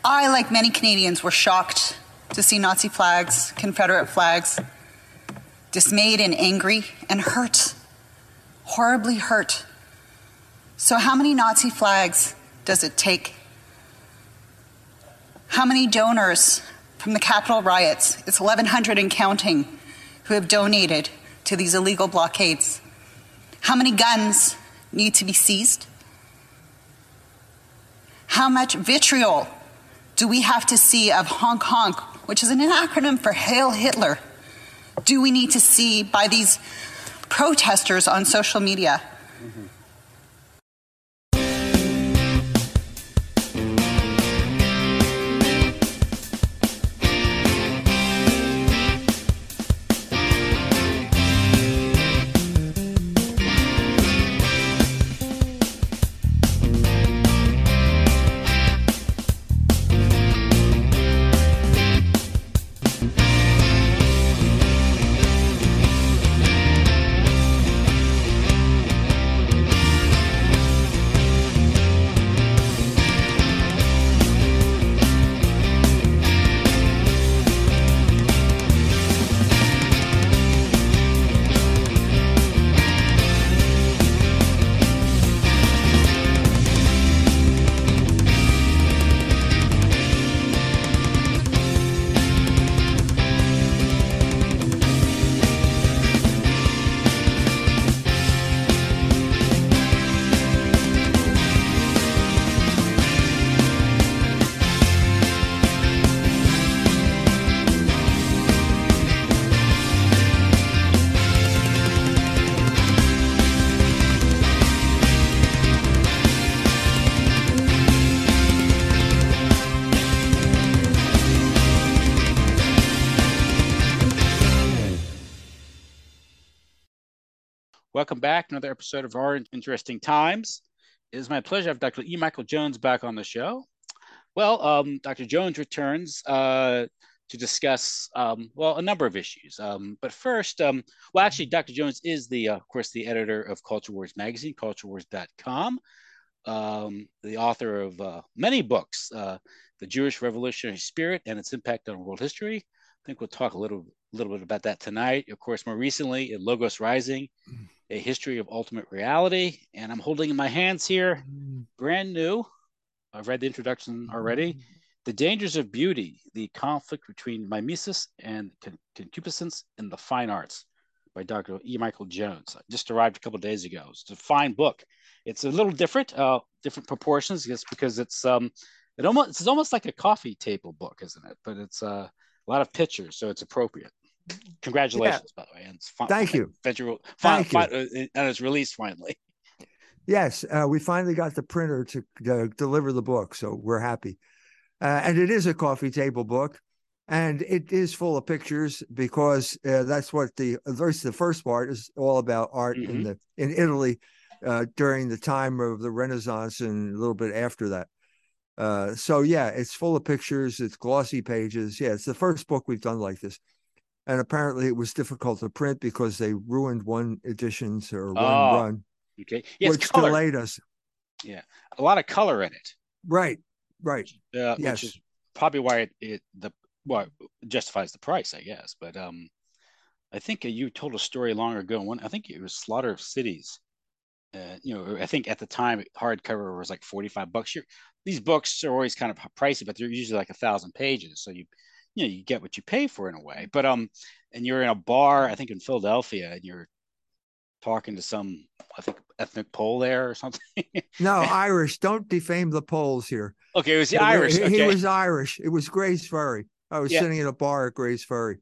I, like many Canadians, were shocked to see Nazi flags, Confederate flags, dismayed and angry and hurt, horribly hurt. So how many Nazi flags does it take? How many donors from the Capitol riots, it's 1,100 and counting, who have donated to these illegal blockades? How many guns need to be seized? How much vitriol do we have to see of honk honk, which is an acronym for Hail Hitler, do we need to see by these protesters on social media? Mm-hmm. Welcome back to another episode of Our Interesting Times. It is my pleasure to have Dr. E. Michael Jones back on the show. Well, Dr. Jones returns to discuss, a number of issues. But first, actually, Dr. Jones is of course, the editor of Culture Wars magazine, culturewars.com, the author of many books, The Jewish Revolutionary Spirit and Its Impact on World History. I think we'll talk a little bit about that tonight. Of course, more recently, in Logos Rising, A History of Ultimate Reality. And I'm holding in my hands here, brand new, I've read the introduction already, The Dangers of Beauty, the Conflict Between Mimesis and Concupiscence in the Fine Arts by Dr. E. Michael Jones. Just arrived a couple of days ago. It's a fine book. It's a little different proportions, just because it's almost like a coffee table book, isn't it? But it's a lot of pictures, so it's appropriate. Congratulations, by the way. And Thank you. And it's released finally. Yes, we finally got the printer to deliver the book, so we're happy. And it is a coffee table book, and it is full of pictures because that's what the first part is all about, art in Italy during the time of the Renaissance and a little bit after that. So yeah, it's full of pictures. It's glossy pages. Yeah, it's the first book we've done like this. And apparently it was difficult to print because they ruined one editions or one run. Okay. Yeah, which delayed us. Yeah. A lot of color in it. Right. Yes. Which is probably why it justifies the price, I guess. But I think you told a story long ago. I think it was Slaughter of Cities. I think at the time hardcover was like $45. These books are always kind of pricey, but they're usually like 1,000 pages. So you get what you pay for in a way. But and you're in a bar, I think in Philadelphia, and you're talking to some, I think, ethnic Pole there or something. No, Irish. Don't defame the Poles here. Okay, it was the Irish. He was Irish. It was Grace Ferry. I was sitting in a bar at Grace Ferry.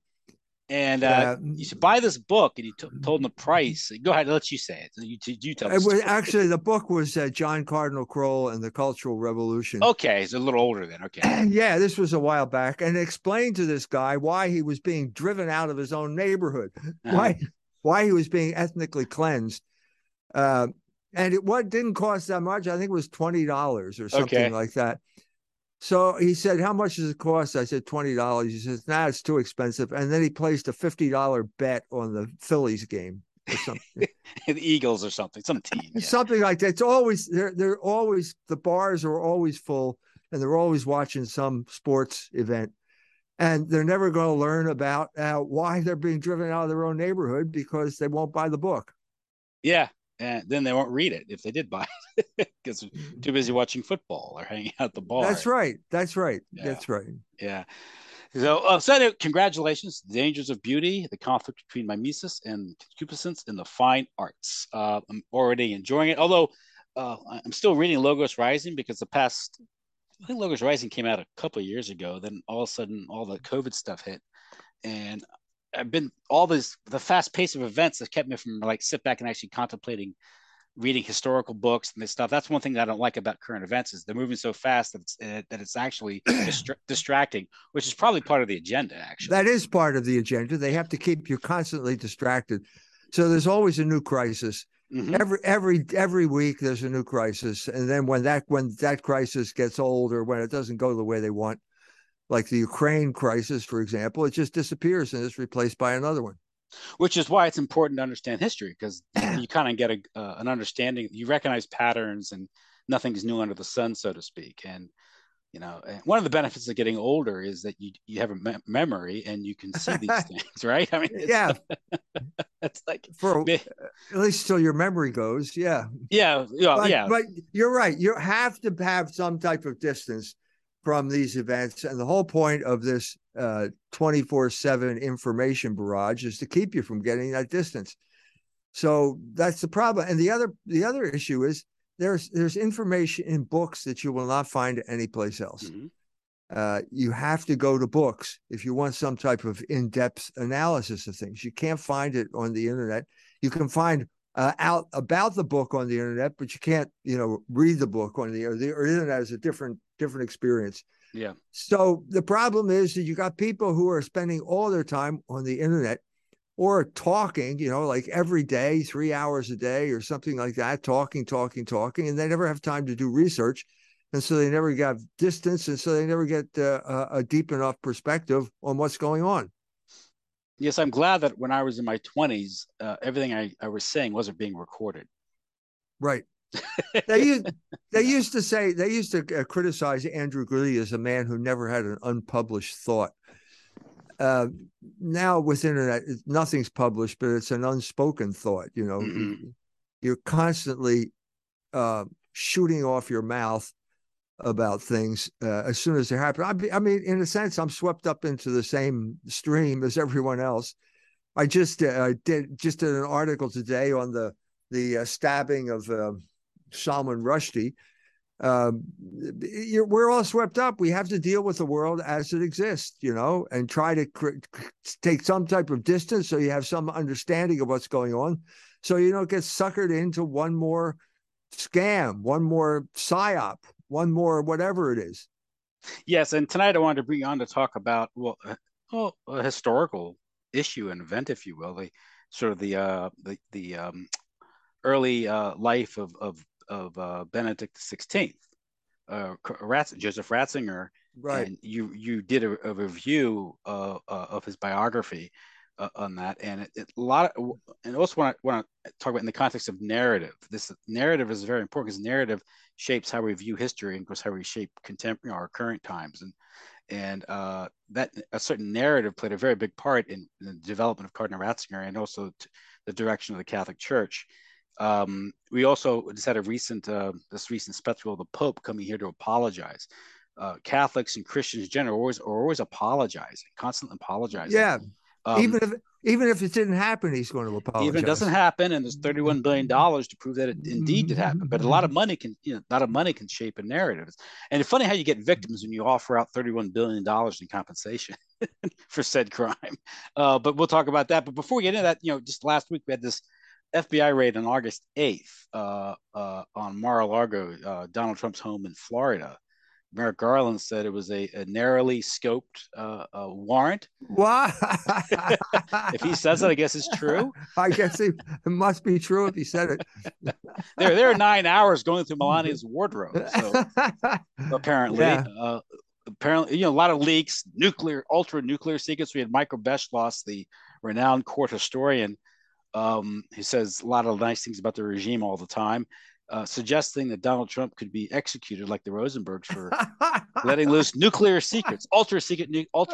And you should buy this book, and you told him the price. Go ahead, I'll let you say it. You tell it. Actually, the book was John Cardinal Kroll and the Cultural Revolution. Okay, it's a little older then. Okay. Yeah, this was a while back, and it explained to this guy why he was being driven out of his own neighborhood, why he was being ethnically cleansed. And it didn't cost that much. I think it was $20 or something like that. So he said, how much does it cost? I said, $20. He says, nah, it's too expensive. And then he placed a $50 bet on the Phillies game or something. The Eagles or something, some team. Yeah. Something like that. It's always, they're always, the bars are always full. and they're always watching some sports event. And they're never going to learn about why they're being driven out of their own neighborhood because they won't buy the book. Yeah. And then they won't read it if they did buy it because they're too busy watching football or hanging out at the bar. That's right. That's right. Yeah. That's right. Yeah. So, congratulations. The Dangers of Beauty, the conflict between mimesis and concupiscence in the fine arts. I'm already enjoying it. Although I'm still reading Logos Rising because I think Logos Rising came out a couple of years ago. Then all of a sudden, all the COVID stuff hit. And the fast pace of events that kept me from sit back and actually contemplating reading historical books and this stuff. That's one thing that I don't like about current events is they're moving so fast that it's actually distracting, which is probably part of the agenda. Actually, that is part of the agenda. They have to keep you constantly distracted. So there's always a new crisis. Mm-hmm. Every week there's a new crisis, and then when that crisis gets old or when it doesn't go the way they want, like the Ukraine crisis, for example, it just disappears and is replaced by another one. Which is why it's important to understand history, because you kind of get an understanding. You recognize patterns, and nothing's new under the sun, so to speak. And one of the benefits of getting older is that you have a memory and you can see these things, right? I mean, it's like at least till your memory goes, yeah. But you're right. You have to have some type of distance from these events, and the whole point of this 24/7 information barrage is to keep you from getting that distance. So that's the problem. And the other issue is there's information in books that you will not find anyplace else. Mm-hmm. You have to go to books if you want some type of in-depth analysis of things. You can't find it on the internet. You can find out about the book on the internet, but you can't read the book on the internet is a different experience. Yeah. So the problem is that you got people who are spending all their time on the internet or talking, like every day, 3 hours a day or something like that, talking, and they never have time to do research. And so they never get distance. And so they never get a deep enough perspective on what's going on. Yes, I'm glad that when I was in my 20s, everything I was saying wasn't being recorded. Right. They used to criticize Andrew Gilley as a man who never had an unpublished thought. Now with internet, nothing's published, but it's an unspoken thought. Mm-hmm. You're constantly shooting off your mouth about things as soon as they happen. I mean, in a sense, I'm swept up into the same stream as everyone else. I just did an article today on the stabbing of Salman Rushdie. We're all swept up. We have to deal with the world as it exists, and try to take some type of distance so you have some understanding of what's going on, so you don't get suckered into one more scam, one more psyop, one more whatever it is. Yes, and tonight I wanted to bring you on to talk about a historical issue and event, if you will, the early life of Benedict XVI, Joseph Ratzinger, right? And you did a review of his biography on that, and and also want to talk about in the context of narrative. This narrative is very important because narrative shapes how we view history and goes how we shape contemporary our current times, and that a certain narrative played a very big part in the development of Cardinal Ratzinger and also the direction of the Catholic Church. We also just had this recent spectacle of the Pope coming here to apologize. Catholics and Christians in general are always apologizing, constantly apologizing. Yeah. Even if it didn't happen, he's going to apologize. Even if it doesn't happen, and there's $31 billion to prove that it indeed did happen. But a lot of money can shape a narrative. And it's funny how you get victims when you offer out $31 billion in compensation for said crime. But we'll talk about that. But before we get into that, just last week we had this FBI raid on August 8th on Mar-a-Lago, Donald Trump's home in Florida. Merrick Garland said it was a narrowly scoped warrant. What? If he says it, I guess it's true. I guess it must be true if he said it. There are 9 hours going through Melania's wardrobe. So apparently, a lot of leaks, ultra nuclear secrets. We had Michael Beschloss, the renowned court historian, who says a lot of nice things about the regime all the time. suggesting that Donald Trump could be executed like the Rosenbergs for letting loose nuclear secrets, ultra secret.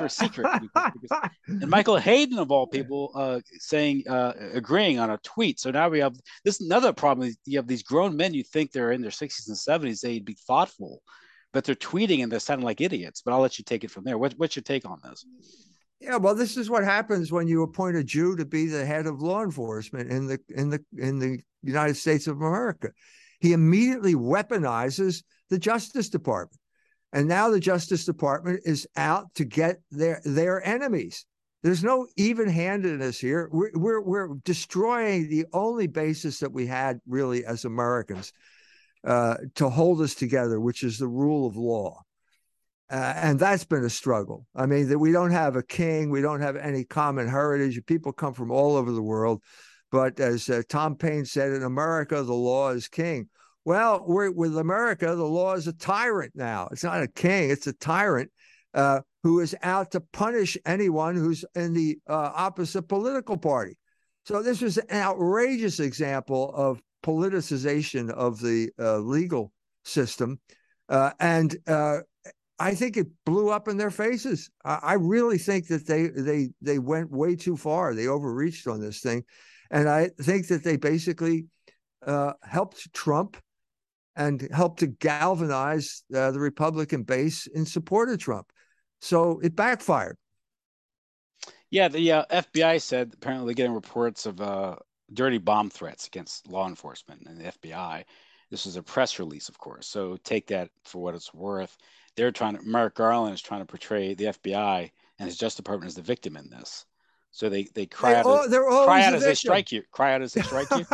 And Michael Hayden, of all people, saying, agreeing on a tweet. So now we have this another problem. You have these grown men you think they're in their 60s and 70s. They'd be thoughtful, but they're tweeting and they're sounding like idiots. But I'll let you take it from there. What's your take on this? Yeah, well, this is what happens when you appoint a Jew to be the head of law enforcement in the United States of America. He immediately weaponizes the Justice Department. And now the Justice Department is out to get their enemies. There's no even-handedness here. We're destroying the only basis that we had really as Americans to hold us together, which is the rule of law. And that's been a struggle. I mean, that we don't have a king. We don't have any common heritage. People come from all over the world. But as Tom Paine said, in America, the law is king. Well, with America, the law is a tyrant now. It's not a king. It's a tyrant who is out to punish anyone who's in the opposite political party. So this was an outrageous example of politicization of the legal system. And I think it blew up in their faces. I really think that they went way too far. They overreached on this thing. And I think that they basically helped Trump and helped to galvanize the Republican base in support of Trump. So it backfired. Yeah, the FBI said apparently they're getting reports of dirty bomb threats against law enforcement and the FBI. This is a press release, of course. So take that for what it's worth. Merrick Garland is trying to portray the FBI and his Justice Department as the victim in this. So they cry out as they strike you. Cry out as they strike you.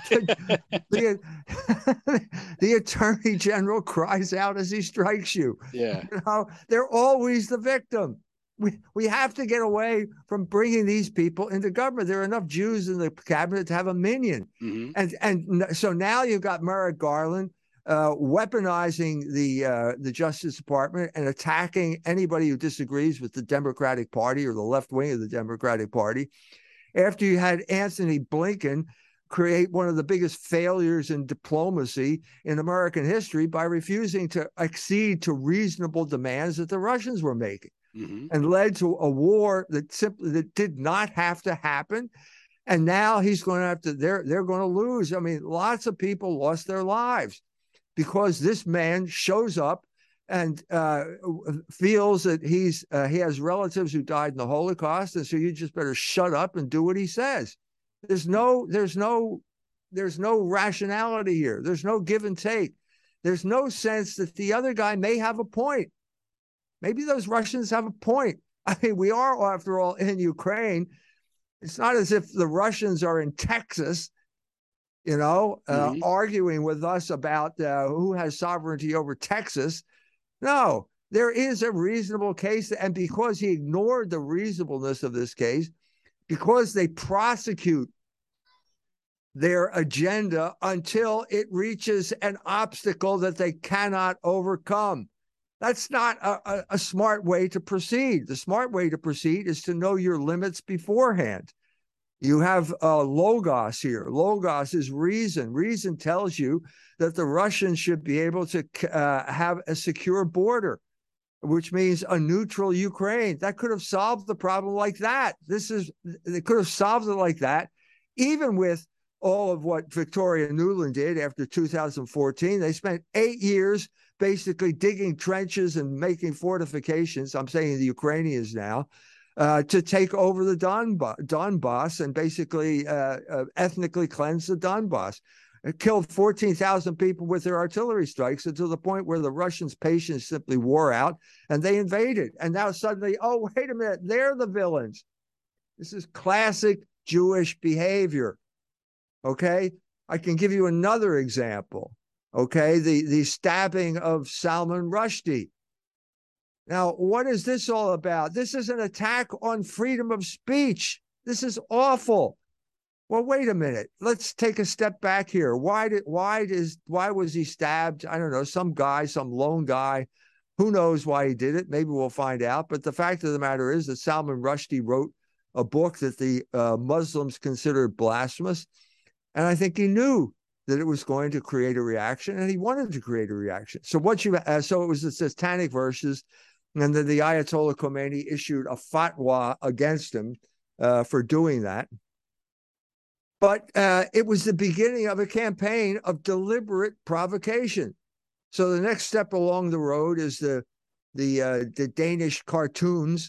The Attorney General cries out as he strikes you. Yeah. You know, they're always the victim. We have to get away from bringing these people into government. There are enough Jews in the cabinet to have a minion. Mm-hmm. And so now you've got Merrick Garland weaponizing the Justice Department and attacking anybody who disagrees with the Democratic Party or the left wing of the Democratic Party. After you had Anthony Blinken create one of the biggest failures in diplomacy in American history by refusing to accede to reasonable demands that the Russians were making, mm-hmm. and led to a war that did not have to happen. And now he's going to have to, they're going to lose. I mean, lots of people lost their lives because this man shows up and feels that he has relatives who died in the Holocaust, and so you just better shut up and do what he says. There's no rationality here. There's no give and take. There's no sense that the other guy may have a point. Maybe those Russians have a point. I mean, we are, after all, in Ukraine. It's not as if the Russians are in Texas, mm-hmm. arguing with us about who has sovereignty over Texas. No, there is a reasonable case. And because he ignored the reasonableness of this case, because they prosecute their agenda until it reaches an obstacle that they cannot overcome. That's not a smart way to proceed. The smart way to proceed is to know your limits beforehand. You have logos here. Logos is reason. Reason tells you that the Russians should be able to have a secure border, which means a neutral Ukraine. That could have solved the problem like that. They could have solved it like that, even with all of what Victoria Nuland did after 2014. They spent 8 years basically digging trenches and making fortifications. I'm saying the Ukrainians now, to take over the Donbass and basically ethnically cleanse the Donbass. It killed 14,000 people with their artillery strikes, until the point where the Russians' patience simply wore out and they invaded. And now suddenly, oh, wait a minute, they're the villains. This is classic Jewish behavior. Okay, I can give you another example. Okay, the stabbing of Salman Rushdie. Now, what is this all about? This is an attack on freedom of speech. This is awful. Well, wait a minute. Let's take a step back here. Why was he stabbed? I don't know, some guy, some lone guy. Who knows why he did it? Maybe we'll find out. But the fact of the matter is that Salman Rushdie wrote a book that the Muslims considered blasphemous. And I think he knew that it was going to create a reaction, and he wanted to create a reaction. So so it was the Satanic Verses, and then the Ayatollah Khomeini issued a fatwa against him for doing that. But it was the beginning of a campaign of deliberate provocation. So the next step along the road is the Danish cartoons,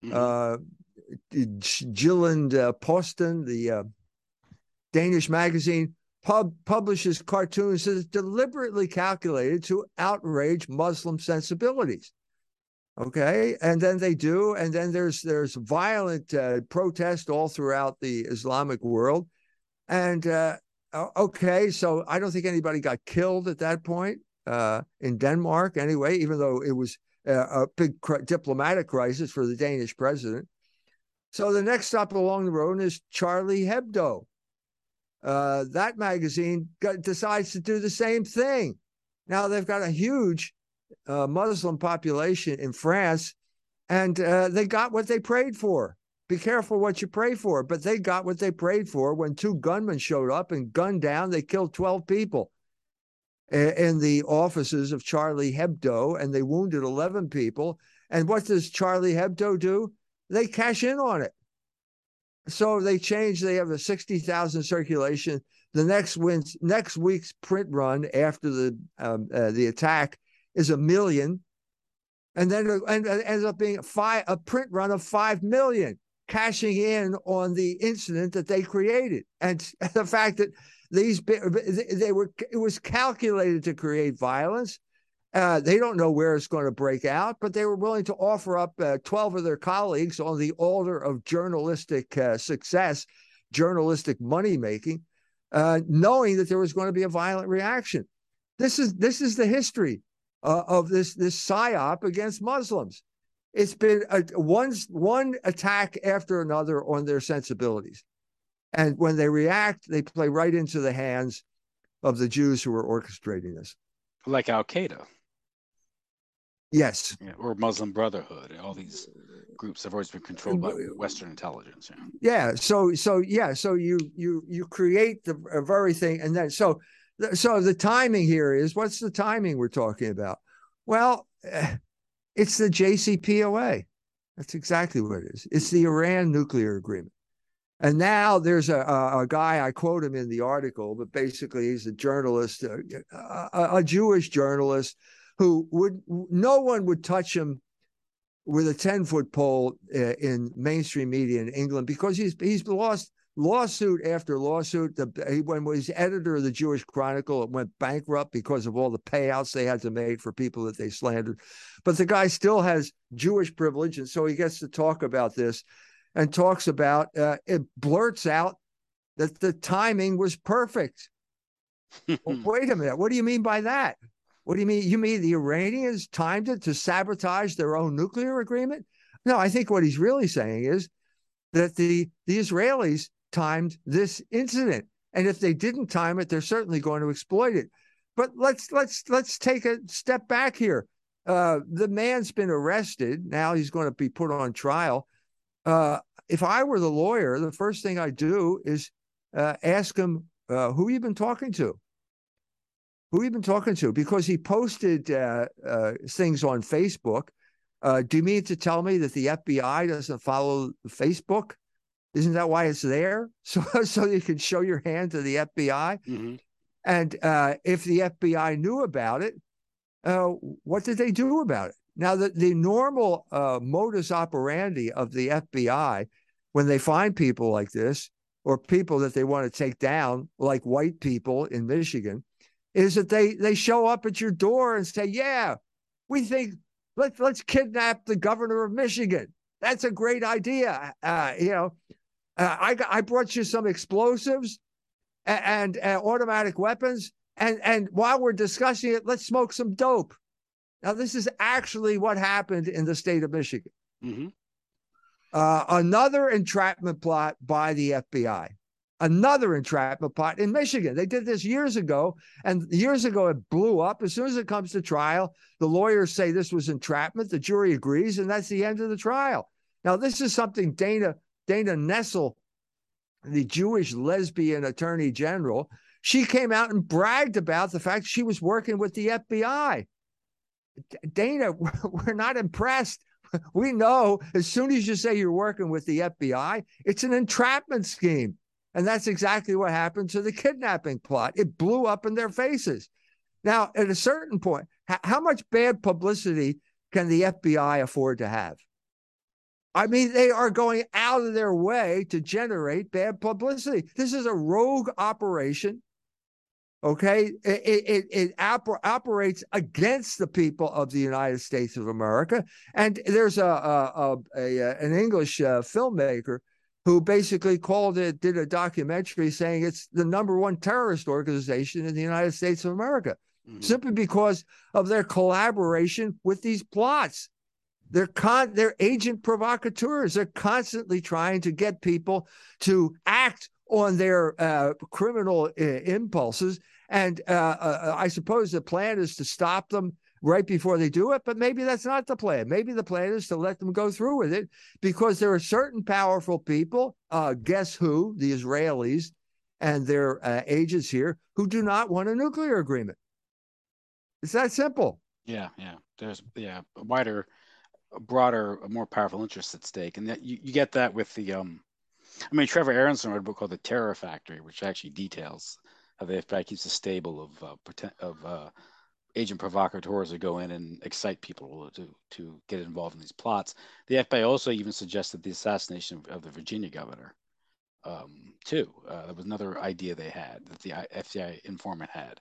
Jylland-Posten, the Danish magazine, publishes cartoons that is deliberately calculated to outrage Muslim sensibilities. Okay, and then they do, and then there's violent protest all throughout the Islamic world. And okay, so I don't think anybody got killed at that point in Denmark anyway, even though it was a big diplomatic crisis for the Danish president. So the next stop along the road is Charlie Hebdo. That magazine decides to do the same thing. Now they've got a huge Muslim population in France, and they got what they prayed for. Be careful what you pray for, but they got what they prayed for when 2 gunmen showed up and gunned down. They killed 12 people in the offices of Charlie Hebdo, and they wounded 11 people. And what does Charlie Hebdo do? They cash in on it. So they have a 60,000 circulation. The next week's print run after the attack is 1 million. And then it ends up being a print run of 5 million, cashing in on the incident that they created. And the fact that it was calculated to create violence. They don't know where it's going to break out, but they were willing to offer up 12 of their colleagues on the altar of journalistic success, journalistic money-making, knowing that there was going to be a violent reaction. This is the history of this psyop against Muslims. It's been one attack after another on their sensibilities. And when they react, they play right into the hands of the Jews who are orchestrating this. Like Al-Qaeda. Yes. Yeah, or Muslim Brotherhood. All these groups have always been controlled by Western intelligence. Yeah. So you create the very thing, and then so the timing here is, what's the timing we're talking about? Well, it's the JCPOA. That's exactly what it is. It's the Iran nuclear agreement. And now there's a guy, I quote him in the article, but basically he's a journalist, a Jewish journalist who no one would touch him with a 10-foot pole in mainstream media in England, because he's lost lawsuit after lawsuit. When he was editor of the Jewish Chronicle, it went bankrupt because of all the payouts they had to make for people that they slandered. But the guy still has Jewish privilege, and so he gets to talk about this. And talks about, it blurts out that the timing was perfect. Well, wait a minute. What do you mean by that? What do you mean? You mean the Iranians timed it to sabotage their own nuclear agreement? No, I think what he's really saying is that the Israelis timed this incident. And if they didn't time it, they're certainly going to exploit it. But let's take a step back here. The man's been arrested. Now he's going to be put on trial. If I were the lawyer, the first thing I'd do is ask him, who you been talking to? Who you been talking to? Because he posted things on Facebook. Do you mean to tell me that the FBI doesn't follow Facebook? Isn't that why it's there? So you can show your hand to the FBI? Mm-hmm. And if the FBI knew about it, what did they do about it? Now, the normal modus operandi of the FBI, when they find people like this, or people that they want to take down, like white people in Michigan, is that they show up at your door and say, yeah, we think let's kidnap the governor of Michigan. That's a great idea. I brought you some explosives and automatic weapons, and while we're discussing it, let's smoke some dope. Now, this is actually what happened in the state of Michigan. Mm-hmm. Another entrapment plot by the FBI. Another entrapment plot in Michigan. They did this years ago, and years ago it blew up. As soon as it comes to trial, the lawyers say this was entrapment. The jury agrees, and that's the end of the trial. Now, this is something Dana Nessel, the Jewish lesbian attorney general, She came out and bragged about the fact she was working with the FBI. Dana, we're not impressed. We know as soon as you say you're working with the FBI, it's an entrapment scheme. And that's exactly what happened to the kidnapping plot. It blew up in their faces. Now, at a certain point, how much bad publicity can the FBI afford to have? I mean, they are going out of their way to generate bad publicity. This is a rogue operation. Okay, it operates against the people of the United States of America. And there's an English filmmaker who basically did a documentary saying it's the #1 terrorist organization in the United States of America, simply because of their collaboration with these plots. They're agent provocateurs. They're constantly trying to get people to act on their criminal impulses. And I suppose the plan is to stop them right before they do it, but maybe that's not the plan. Maybe the plan is to let them go through with it, because there are certain powerful people, guess who, the Israelis and their agents here, who do not want a nuclear agreement. It's that simple. Yeah. There's a wider, broader, more powerful interest at stake. And that you get that with the Trevor Aronson wrote a book called The Terror Factory, which actually details how the FBI keeps a stable of agent provocateurs who go in and excite people to get involved in these plots. The FBI also even suggested the assassination of the Virginia governor, too. That was another idea they had, that the FBI informant had.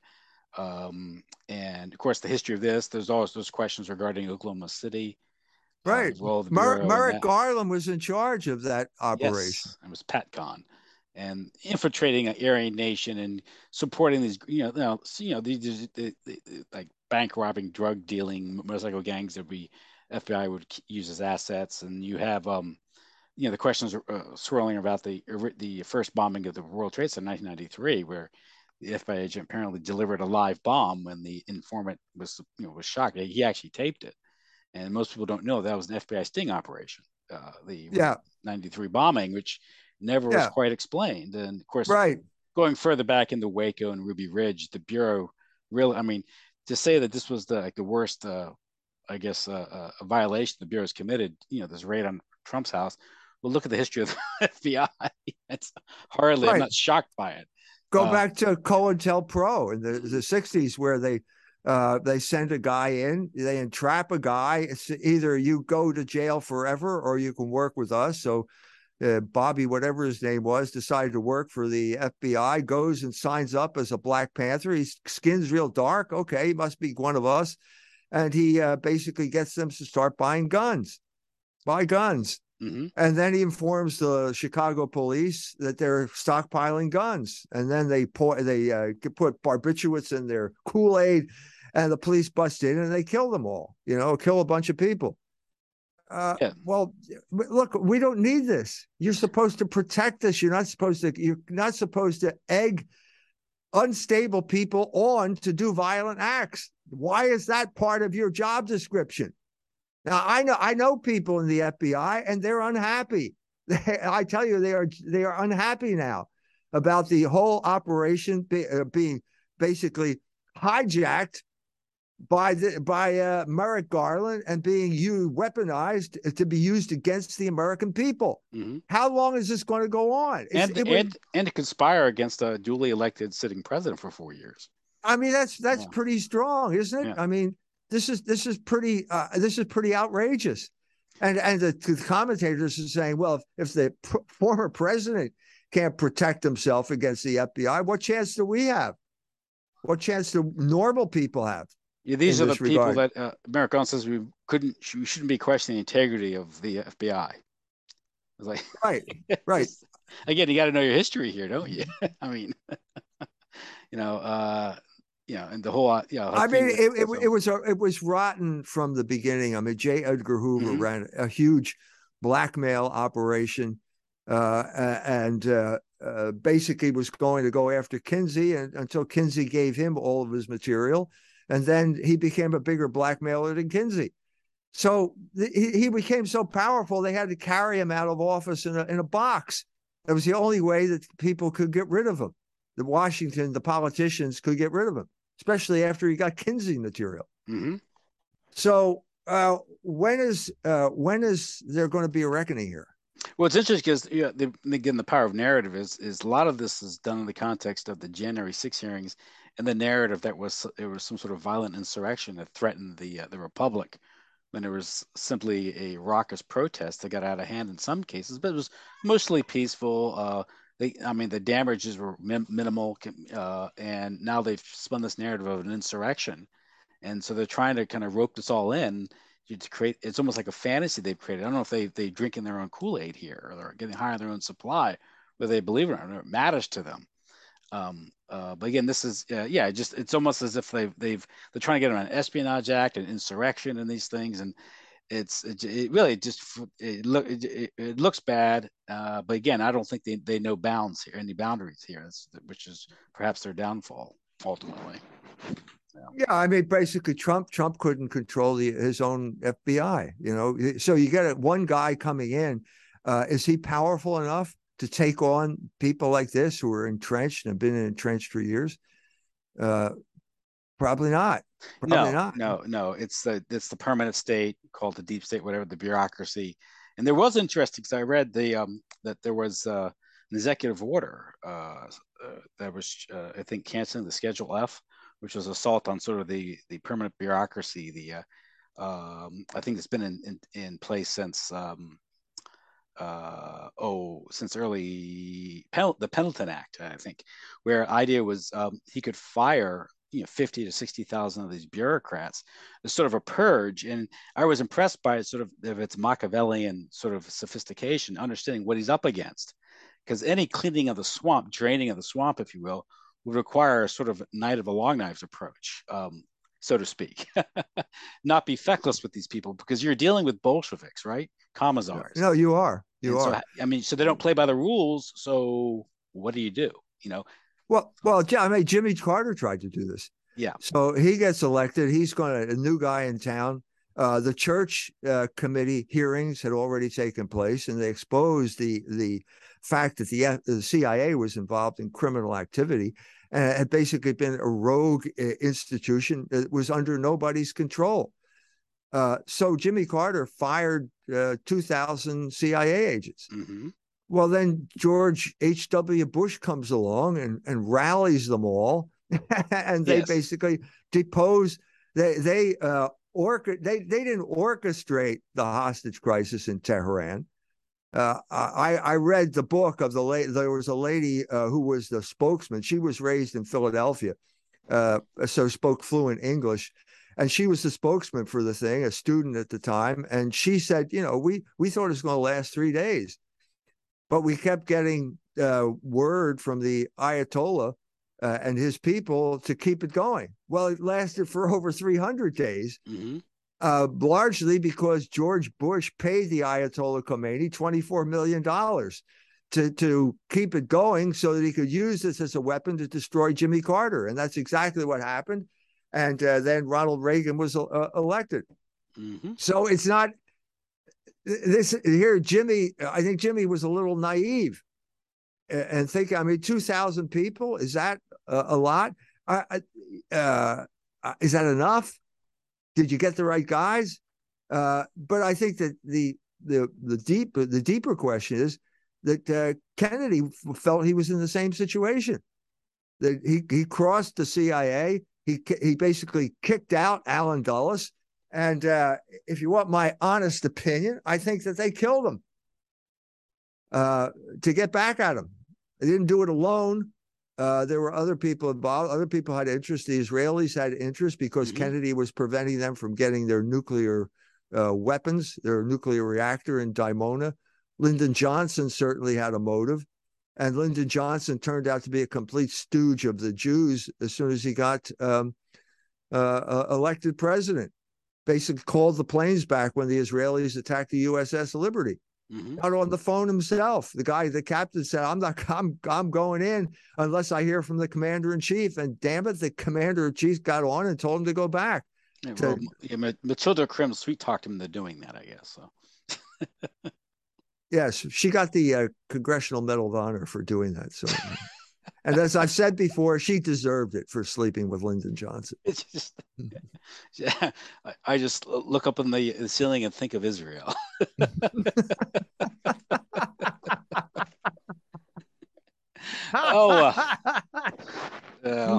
And of course, the history of this, there's always those questions regarding Oklahoma City. Right. Merrick Garland was in charge of that operation. Yes, it was PatCon, and infiltrating an Aryan nation and supporting these, these like bank robbing, drug dealing, motorcycle gangs that FBI would use as assets. And you have, the questions swirling about the first bombing of the World Trade Center in 1993, where the FBI agent apparently delivered a live bomb when the informant was shocked. He actually taped it. And most people don't know that was an FBI sting operation, the 93 bombing, which never was quite explained. And of course, going further back into Waco and Ruby Ridge, the Bureau really, to say that this was the worst, a violation the Bureau's committed, this raid on Trump's house. Well, look at the history of the FBI. It's hardly, I'm not shocked by it. Go back to COINTELPRO in the 60s, where they send a guy in, they entrap a guy. It's either you go to jail forever or you can work with us. So Bobby, whatever his name was, decided to work for the FBI, goes and signs up as a Black Panther. His skin's real dark. Okay, he must be one of us. And he basically gets them to start buying guns. Buy guns. Mm-hmm. And then he informs the Chicago police that they're stockpiling guns. And then they put barbiturates in their Kool-Aid, and the police bust in and they kill them all, kill a bunch of people. Well, look, we don't need this. You're supposed to protect us. You're not supposed to egg unstable people on to do violent acts. Why is that part of your job description? Now, I know people in the FBI, and they're unhappy. I tell you, they are unhappy now about the whole operation being basically hijacked by Merrick Garland and being weaponized to be used against the American people. Mm-hmm. How long is this going to go on? And to conspire against a duly elected sitting president for 4 years. That's pretty strong, isn't it? Yeah. This is pretty outrageous, and the commentators are saying, well, if the former president can't protect himself against the FBI, what chance do we have? What chance do normal people have? Yeah, these are the people that Merrick Garland says we shouldn't be questioning the integrity of the FBI. It's like right. Again, you got to know your history here, don't you? And the whole, it was rotten from the beginning. J. Edgar Hoover mm-hmm. ran a huge blackmail operation, and basically was going to go after Kinsey until Kinsey gave him all of his material, and then he became a bigger blackmailer than Kinsey. So he became so powerful they had to carry him out of office in a box. That was the only way that people could get rid of him. Washington, the politicians could get rid of him, especially after he got Kinsey material. Mm-hmm. So when is there going to be a reckoning here? Well, it's interesting because again, the power of narrative is a lot of this is done in the context of the January 6 hearings and the narrative that it was some sort of violent insurrection that threatened the republic, when there was simply a raucous protest that got out of hand in some cases, but it was mostly peaceful. The damages were minimal, and now they've spun this narrative of an insurrection, and so they're trying to kind of rope this all in to create. It's almost like a fantasy they've created. I don't know if they drink in their own Kool-Aid here, or they're getting high on their own supply, whether they believe it or not. It matters to them. But again, this is it's almost as if they're trying to get around an Espionage Act and insurrection and these things, and it really just it looks bad. But again, I don't think they know bounds here, any boundaries here, which is perhaps their downfall ultimately. Yeah, I mean, basically, Trump couldn't control his own FBI. So you get one guy coming in. Is he powerful enough to take on people like this who are entrenched and have been entrenched for years? Probably not. No. It's the permanent state, called the deep state, whatever, the bureaucracy. And there was interesting, because I read that there was an executive order that was, I think, canceling the Schedule F, which was assault on sort of the permanent bureaucracy. I think it's been in place since since early the Pendleton Act, I think, where idea was he could fire 50 to 60,000 of these bureaucrats. It's sort of a purge, and I was impressed by it, sort of its Machiavellian sort of sophistication, understanding what he's up against, because any cleaning of the swamp, draining of the swamp, if you will, would require a sort of Night of the Long Knives approach, so to speak. Not be feckless with these people, because you're dealing with Bolsheviks, right? Commissars. No, you are. So, I mean, so they don't play by the rules. So what do you do? Well, I mean, Jimmy Carter tried to do this. Yeah. So he gets elected. He's a new guy in town. The church committee hearings had already taken place, and they exposed the fact that the CIA was involved in criminal activity and had basically been a rogue institution that was under nobody's control. So Jimmy Carter fired 2,000 CIA agents. Mm-hmm. Well, then George H.W. Bush comes along and rallies them all, and they basically depose. They didn't orchestrate the hostage crisis in Tehran. I read the book of there was a lady who was the spokesman. She was raised in Philadelphia, so spoke fluent English. And she was the spokesman for the thing, a student at the time. And she said, we thought it was going to last 3 days. But we kept getting word from the Ayatollah and his people to keep it going. Well, it lasted for over 300 days, largely because George Bush paid the Ayatollah Khomeini $24 million to keep it going so that he could use this as a weapon to destroy Jimmy Carter. And that's exactly what happened. And then Ronald Reagan was elected. Mm-hmm. So it's not this here. I think Jimmy was a little naive and think, 2,000 people, is that a lot? Is that enough? Did you get the right guys? But I think that the deeper question is that Kennedy felt he was in the same situation. That he crossed the CIA. He basically kicked out Allen Dulles. And if you want my honest opinion, I think that they killed him to get back at him. They didn't do it alone. There were other people involved. Other people had interest. The Israelis had interest because Kennedy was preventing them from getting their nuclear weapons, their nuclear reactor in Dimona. Lyndon Johnson certainly had a motive. And Lyndon Johnson turned out to be a complete stooge of the Jews as soon as he got elected president. Basically called the planes back when the Israelis attacked the USS Liberty. Out on the phone himself. The captain said, I'm going in unless I hear from the commander in chief. And damn it, the commander in chief got on and told him to go back. Matilda Krim sweet talked him into doing that, I guess. So yes, she got the Congressional Medal of Honor for doing that. So And as I've said before, she deserved it for sleeping with Lyndon Johnson. It's just, yeah, I just look up in the ceiling and think of Israel. Oh, uh,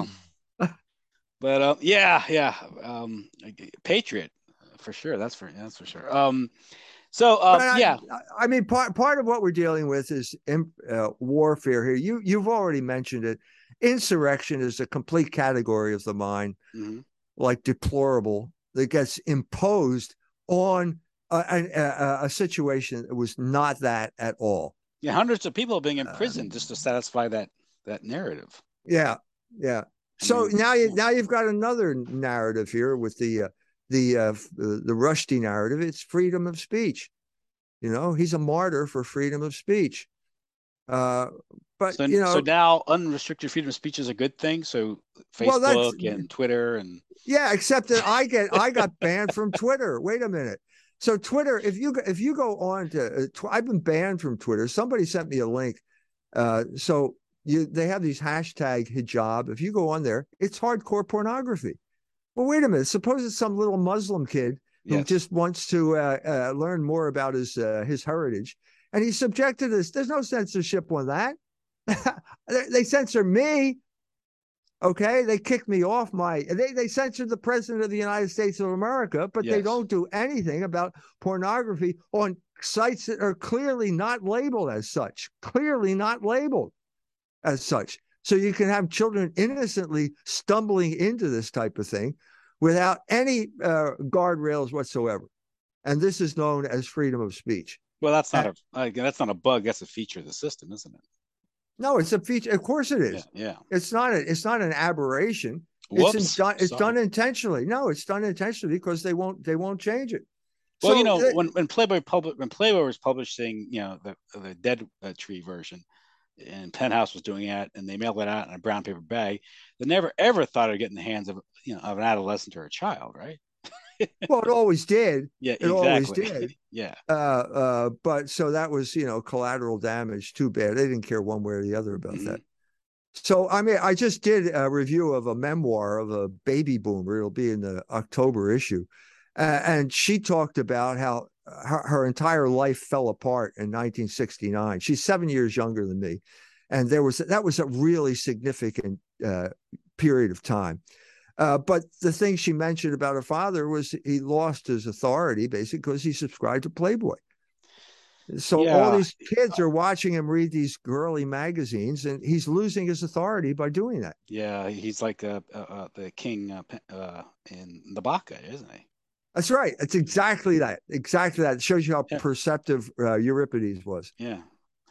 yeah, Patriot for sure. That's for sure. Yeah. I mean, part of what we're dealing with is warfare here. You've already mentioned it. Insurrection is a complete category of the mind, like deplorable, that gets imposed on a situation that was not that at all. Yeah, hundreds of people being imprisoned just to satisfy that narrative. Yeah. So now you've got another narrative here with the Rushdie narrative. It's freedom of speech. He's a martyr for freedom of speech. But so now unrestricted freedom of speech is a good thing. So Facebook and Twitter and except that I got banned from Twitter. Wait a minute. So Twitter, if you go on to, I've been banned from Twitter. Somebody sent me a link. They have these hashtag hijab. If you go on there, it's hardcore pornography. Well, wait a minute. Suppose it's some little Muslim kid who just wants to learn more about his heritage, and he's subjected to this. There's no censorship on that. They censor me. Okay, they kicked me off they censored the president of the United States of America, but they don't do anything about pornography on sites that are clearly not labeled as such. So you can have children innocently stumbling into this type of thing without any guardrails whatsoever. And this is known as freedom of speech. Well, that's not a bug. That's a feature of the system, isn't it? No, it's a feature. Of course it is. Yeah. It's not an aberration. Whoops, it's done intentionally. No, it's done intentionally because they won't change it. Well, so, when Playboy was publishing, the Dead Tree version, and Penthouse was doing it, and they mailed it out in a brown paper bag, they never ever thought of getting in the hands of an adolescent or a child, right? Well, it always did. Yeah, it always did. Yeah. But so that was collateral damage. Too bad. They didn't care one way or the other about that. So I mean, I just did a review of a memoir of a baby boomer. It'll be in the October issue, and she talked about how her entire life fell apart in 1969. She's 7 years younger than me, and that was a really significant period of time. But the thing she mentioned about her father was he lost his authority basically because he subscribed to Playboy. So all these kids are watching him read these girly magazines, and he's losing his authority by doing that. Yeah, he's like the king in the Baka, isn't he? That's right. It's exactly that. Exactly that. It shows you how perceptive Euripides was. Yeah.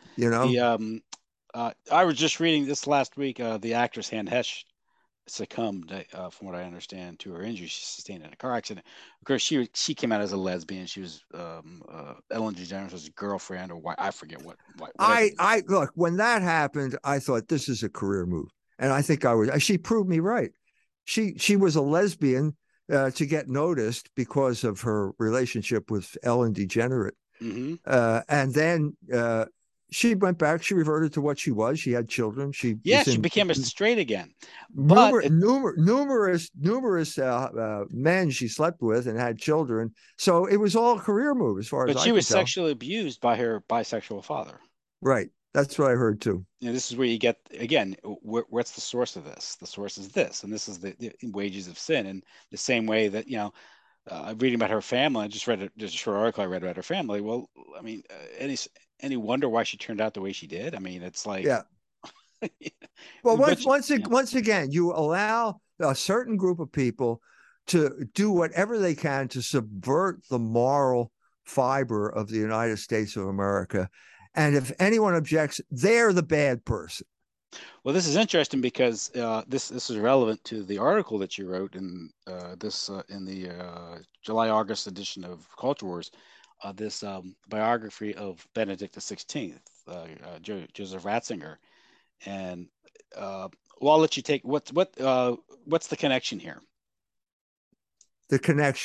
I was just reading this last week. The actress Anne Heche succumbed, from what I understand, to her injury she sustained in a car accident. Of course, she came out as a lesbian. She was Ellen DeGeneres' girlfriend, or I forget what. I look, when that happened, I thought this is a career move, and I think she proved me right. She was a lesbian to get noticed because of her relationship with Ellen DeGeneres, and then she went back. She reverted to what she was. She had children. She became a straight again. Numerous men she slept with and had children. So it was all a career move as far as I could tell. But she was sexually abused by her bisexual father. Right. That's what I heard too. This is where you get, again, what's the source of this? The source is this, and this is the wages of sin. And the same way that, reading about her family, I just read a short article I read about her family. Well, I mean, any wonder why she turned out the way she did? I mean, it's like, yeah. Well, once again, you allow a certain group of people to do whatever they can to subvert the moral fiber of the United States of America. And if anyone objects, they're the bad person. Well, this is interesting because this is relevant to the article that you wrote in the July-August edition of Culture Wars. This biography of Benedict XVI, Joseph Ratzinger, and I'll let you take what's the connection here? The connection.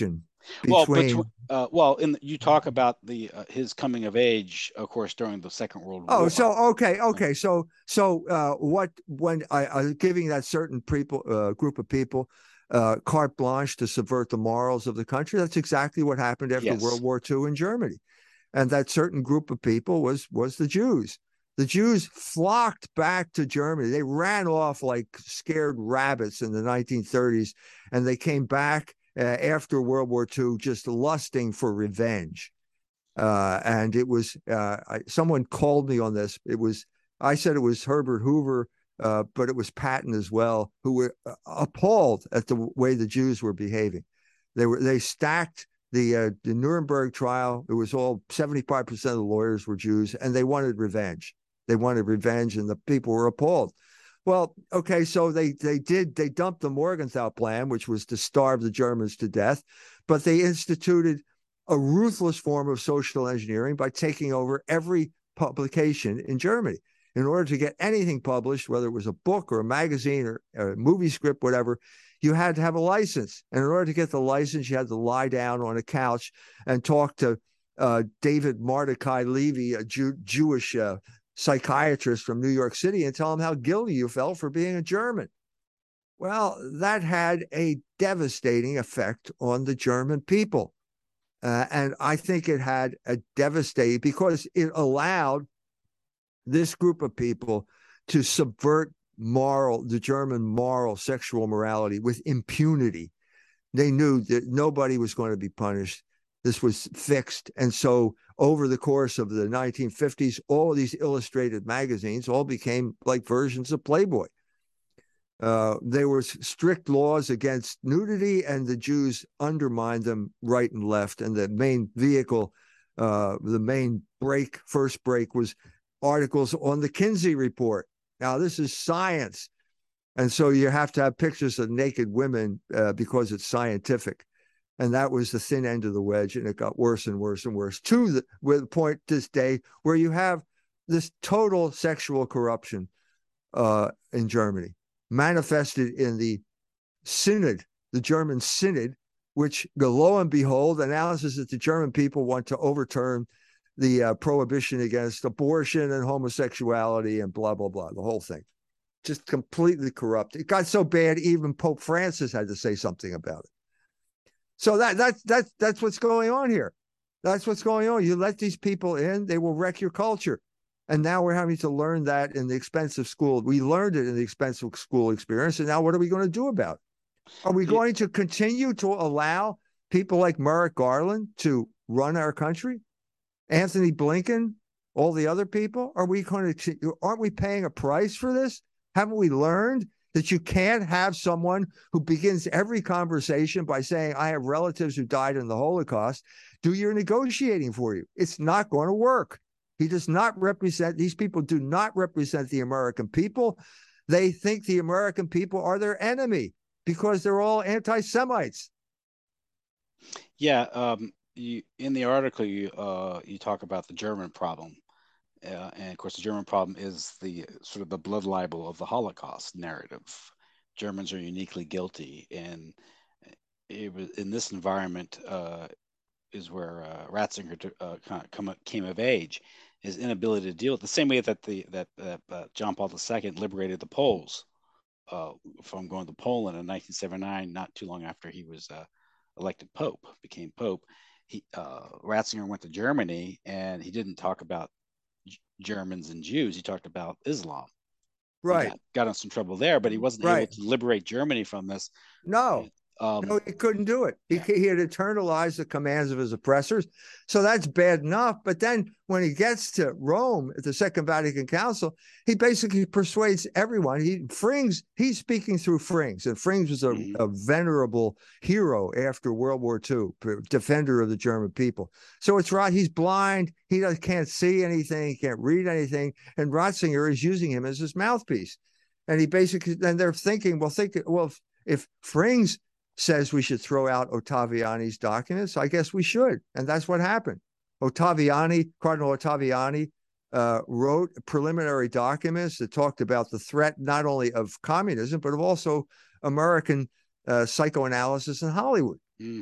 between. You talk about the his coming of age, of course, during the Second World Oh, War. so okay. So what when I was giving that certain people group of people carte blanche to subvert the morals of the country? That's exactly what happened after World War II in Germany, and that certain group of people was the Jews. The Jews flocked back to Germany. They ran off like scared rabbits in the 1930s, and they came back after World War II just lusting for revenge. And it was someone called me on this. I said it was Herbert Hoover, but it was Patton as well, who were appalled at the way the Jews were behaving. They stacked the Nuremberg trial. It was all 75% of the lawyers were Jews, and they wanted revenge. They wanted revenge, and the people were appalled. Well, okay, so they dumped the Morgenthau plan, which was to starve the Germans to death, but they instituted a ruthless form of social engineering by taking over every publication in Germany. In order to get anything published, whether it was a book or a magazine or a movie script, whatever, you had to have a license. And in order to get the license, you had to lie down on a couch and talk to David Mordecai Levy, a Jewish psychiatrist from New York City, and tell him how guilty you felt for being a German. Well, that had a devastating effect on the German people. And I think it had a devastating, because it allowed this group of people to subvert the German moral, sexual morality with impunity. They knew that nobody was going to be punished. This was fixed. And so over the course of the 1950s, all of these illustrated magazines all became like versions of Playboy. There were strict laws against nudity, and the Jews undermined them right and left. And the main vehicle, the main first break was articles on the Kinsey Report. Now, this is science. And so you have to have pictures of naked women because it's scientific. And that was the thin end of the wedge. And it got worse and worse and worse to the point this day where you have this total sexual corruption in Germany, manifested in the Synod, the German Synod, which, lo and behold, announces that the German people want to overturn the prohibition against abortion and homosexuality and blah, blah, blah, the whole thing. Just completely corrupt. It got so bad, even Pope Francis had to say something about it. So that's what's going on here. That's what's going on. You let these people in, they will wreck your culture. And now we're having to learn that in the expensive school. We learned it in the expensive school experience. And now what are we going to do about it? Are we going to continue to allow people like Merrick Garland to run our country? Anthony Blinken, all the other people? Aren't we paying a price for this? Haven't we learned that you can't have someone who begins every conversation by saying, I have relatives who died in the Holocaust, do your negotiating for you? It's not going to work. These people do not represent the American people. They think the American people are their enemy because they're all anti-Semites. Yeah, in the article, you talk about the German problem. And of course, the German problem is the sort of the blood libel of the Holocaust narrative. Germans are uniquely guilty, and it was in this environment is where Ratzinger came of age. His inability to deal with the same way that John Paul II liberated the Poles from going to Poland in 1979, not too long after he was elected became Pope. Ratzinger went to Germany, and he didn't talk about Germans and Jews. He talked about Islam. Right. Got in some trouble there, but he wasn't able to liberate Germany from this. No. No, he couldn't do it. He had internalized the commands of his oppressors. So that's bad enough. But then when he gets to Rome at the Second Vatican Council, he basically persuades everyone. He's speaking through Frings. And Frings was a venerable hero after World War II, defender of the German people. So it's right. He's blind. He can't see anything. He can't read anything. And Ratzinger is using him as his mouthpiece. And they're thinking, if Frings says we should throw out Ottaviani's documents, I guess we should. And that's what happened. Cardinal Ottaviani wrote preliminary documents that talked about the threat not only of communism, but of also American psychoanalysis in Hollywood. Mm-hmm.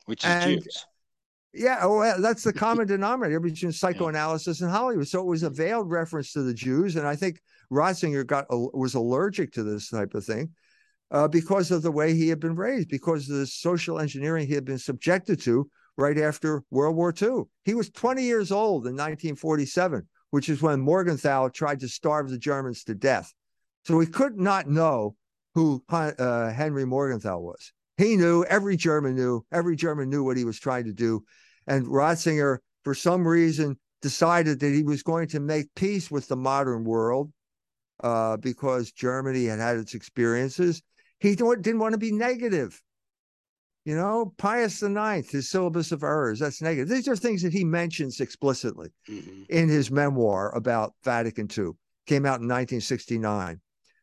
which is Jews. Yeah, well, that's the common denominator between psychoanalysis and Hollywood. So it was a veiled reference to the Jews, and I think Ratzinger was allergic to this type of thing because of the way he had been raised, because of the social engineering he had been subjected to right after World War II. He was 20 years old in 1947, which is when Morgenthau tried to starve the Germans to death. So he could not know who Henry Morgenthau was. He knew, every German knew what he was trying to do. And Ratzinger, for some reason, decided that he was going to make peace with the modern world because Germany had its experiences. He didn't want to be negative. You know, Pius IX, his syllabus of errors, that's negative. These are things that he mentions explicitly in his memoir about Vatican II. Came out in 1969.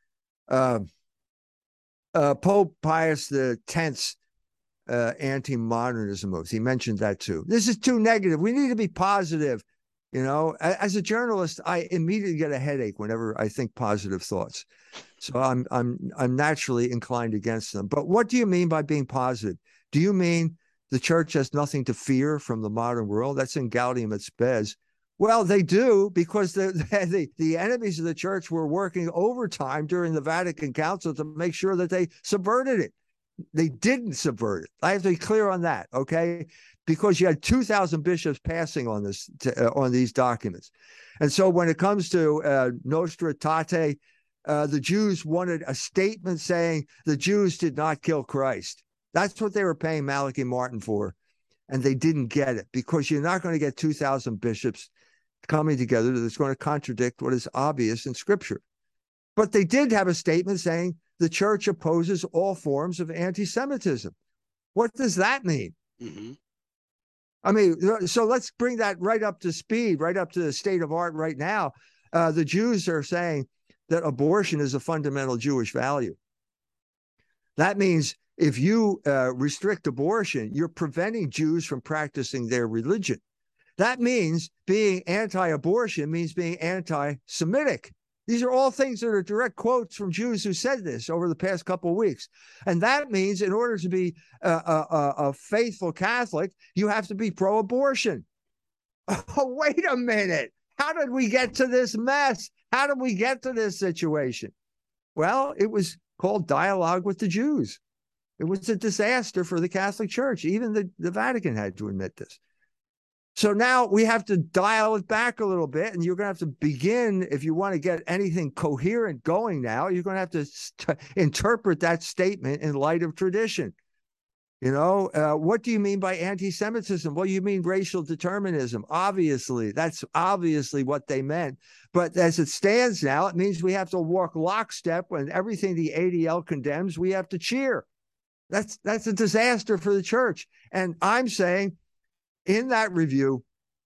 Pope Pius X's anti-modernism moves. He mentioned that too. This is too negative. We need to be positive. You know, as a journalist, I immediately get a headache whenever I think positive thoughts. So I'm naturally inclined against them. But what do you mean by being positive? Do you mean the church has nothing to fear from the modern world? That's in Gaudium et Spes. Well, they do, because the enemies of the church were working overtime during the Vatican Council to make sure that they subverted it. They didn't subvert it. I have to be clear on that, okay? Because you had 2,000 bishops passing on this on these documents. And so when it comes to Nostra Aetate, the Jews wanted a statement saying the Jews did not kill Christ. That's what they were paying Malachi Martin for. And they didn't get it, because you're not going to get 2,000 bishops coming together that's going to contradict what is obvious in Scripture. But they did have a statement saying the church opposes all forms of anti-Semitism. What does that mean? I mean, so let's bring that right up to speed, right up to the state of art right now. The Jews are saying that abortion is a fundamental Jewish value. That means if you restrict abortion, you're preventing Jews from practicing their religion. That means being anti-abortion means being anti-Semitic. These are all things that are direct quotes from Jews who said this over the past couple of weeks. And that means in order to be a faithful Catholic, you have to be pro-abortion. Oh, wait a minute. How did we get to this mess? How did we get to this situation? Well, it was called dialogue with the Jews. It was a disaster for the Catholic Church. Even the Vatican had to admit this. So now we have to dial it back a little bit, and you're going to have to begin, if you want to get anything coherent going now, you're going to have to interpret that statement in light of tradition. You know, what do you mean by anti-Semitism? Well, you mean racial determinism. Obviously, that's obviously what they meant. But as it stands now, it means we have to walk lockstep when everything the ADL condemns, we have to cheer. That's a disaster for the church. And I'm saying, in that review,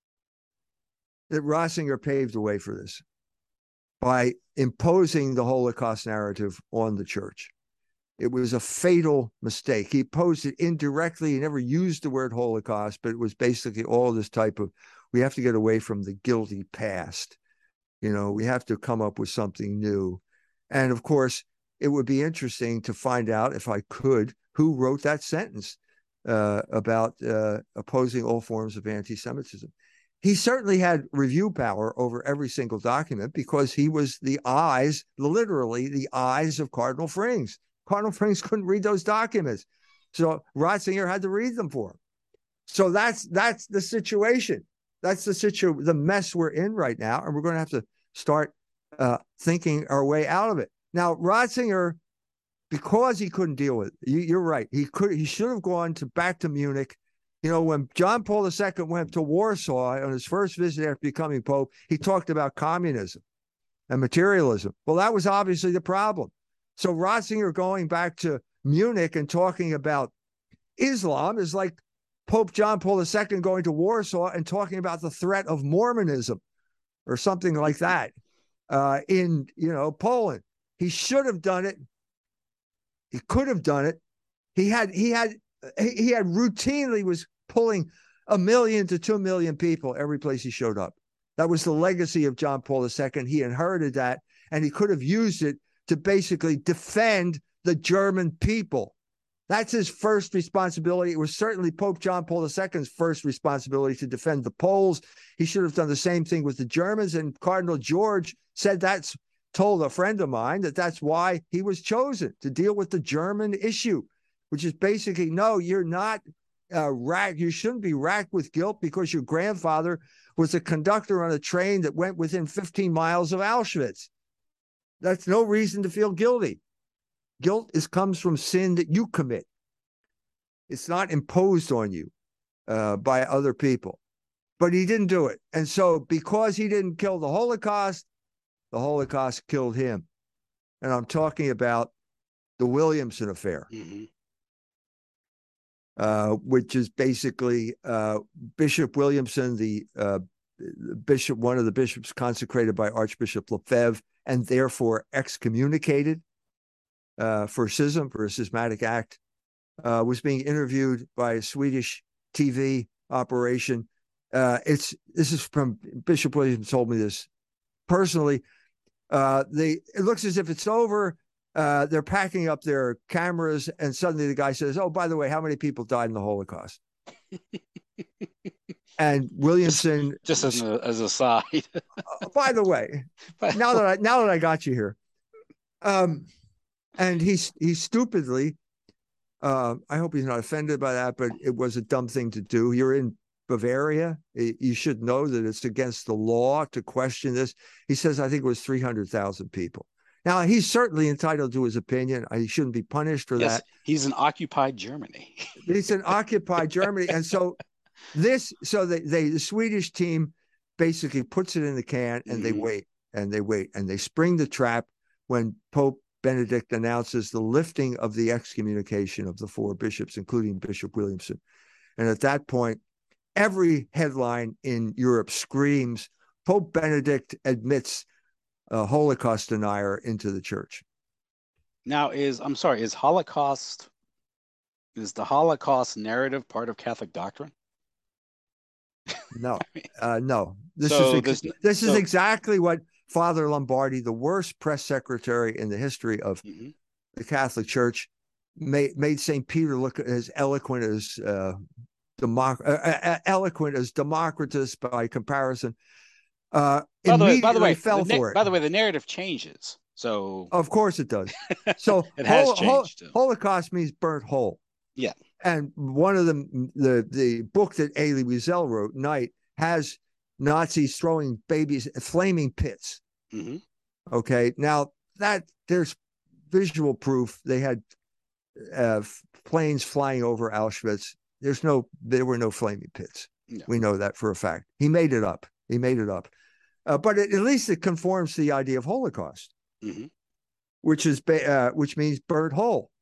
that Ratzinger paved the way for this by imposing the Holocaust narrative on the church. It was a fatal mistake. He posed it indirectly. He never used the word Holocaust, but it was basically all this type of, we have to get away from the guilty past. You know, we have to come up with something new. And of course, it would be interesting to find out, if I could, who wrote that sentence about opposing all forms of anti-Semitism. He certainly had review power over every single document because he was the eyes, literally the eyes of Cardinal Frings. Cardinal Frings couldn't read those documents. So Ratzinger had to read them for him. So that's the situation. That's the mess we're in right now. And we're going to have to start thinking our way out of it. Now, Ratzinger, because he couldn't deal with it, you're right. He should have gone back to Munich. You know, when John Paul II went to Warsaw on his first visit after becoming Pope, he talked about communism and materialism. Well, that was obviously the problem. So Ratzinger going back to Munich and talking about Islam is like Pope John Paul II going to Warsaw and talking about the threat of Mormonism or something like that in, Poland. He should have done it. He could have done it. He had routinely was pulling 1 million to 2 million people every place he showed up. That was the legacy of John Paul II. He inherited that, and he could have used it to basically defend the German people. That's his first responsibility. It was certainly Pope John Paul II's first responsibility to defend the Poles. He should have done the same thing with the Germans. And Cardinal George told a friend of mine that's why he was chosen, to deal with the German issue, which is basically, no, you're not you shouldn't be racked with guilt because your grandfather was a conductor on a train that went within 15 miles of Auschwitz. That's no reason to feel guilty. Guilt comes from sin that you commit. It's not imposed on you by other people. But he didn't do it. And so because he didn't kill the Holocaust killed him. And I'm talking about the Williamson affair, which is basically Bishop Williamson, one of the bishops consecrated by Archbishop Lefebvre, and therefore excommunicated for schism, for a schismatic act, was being interviewed by a Swedish TV operation. This is from Bishop Williams told me this personally. It looks as if it's over. They're packing up their cameras, and suddenly the guy says, "Oh, by the way, how many people died in the Holocaust?" And Williamson, just as a side. By the way, now that I got you here, and he stupidly, I hope he's not offended by that, but it was a dumb thing to do. You're in Bavaria. You should know that it's against the law to question this. He says, I think it was 300,000 people. Now, he's certainly entitled to his opinion. He shouldn't be punished for that. He's in occupied Germany. He's in occupied Germany. And so the Swedish team basically puts it in the can, and they wait, and they spring the trap when Pope Benedict announces the lifting of the excommunication of the 4 bishops, including Bishop Williamson. And at that point, every headline in Europe screams, Pope Benedict admits a Holocaust denier into the church. Now, is the Holocaust narrative part of Catholic doctrine? No, no. This is exactly what Father Lombardi, the worst press secretary in the history of the Catholic Church, made St. Peter look as eloquent as Democritus by comparison. By the way, the narrative changes. So of course it does. So it has changed. Holocaust means burnt whole. Yeah. And one of them, the book that Elie Wiesel wrote, Night, has Nazis throwing flaming pits. Okay. Now there's visual proof. They had planes flying over Auschwitz. There were no flaming pits. No. We know that for a fact. He made it up. But at least it conforms to the idea of Holocaust, which means burnt whole.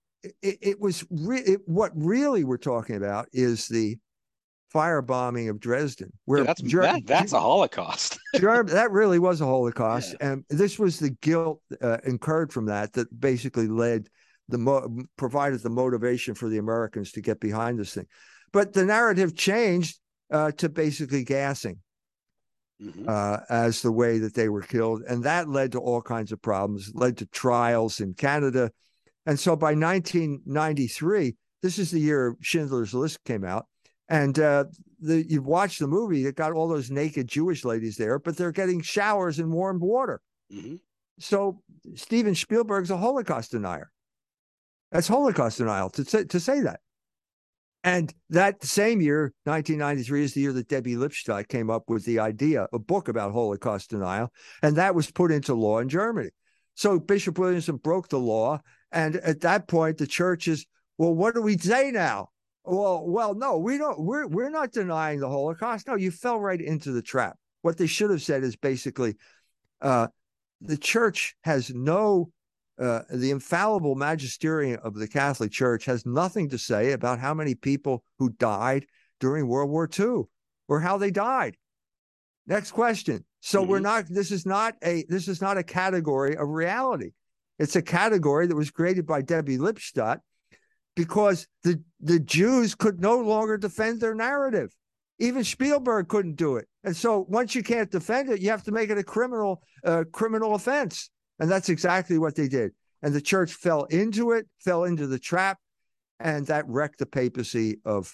What really we're talking about is the firebombing of Dresden, where that's a Holocaust. That really was a Holocaust, and this was the guilt incurred from that basically provided the motivation for the Americans to get behind this thing. But the narrative changed to basically gassing as the way that they were killed, and that led to all kinds of problems. Led to trials in Canada. And so by 1993, this is the year Schindler's List came out, and you watch the movie, it got all those naked Jewish ladies there, but they're getting showers in warmed water. So Steven Spielberg's a Holocaust denier. That's Holocaust denial to say that. And that same year, 1993, is the year that Debbie Lipstadt came up with the idea, a book about Holocaust denial, and that was put into law in Germany. So Bishop Williamson broke the law. And at that point, the church is, well, what do we say now? Well, no, we don't. We're not denying the Holocaust. No, you fell right into the trap. What they should have said is basically, the church has the infallible magisterium of the Catholic Church has nothing to say about how many people who died during World War II or how they died. Next question. So this is not a category of reality. It's a category that was created by Debbie Lipstadt because the Jews could no longer defend their narrative. Even Spielberg couldn't do it. And so once you can't defend it, you have to make it a criminal offense. And that's exactly what they did. And the church fell into the trap. And that wrecked the papacy of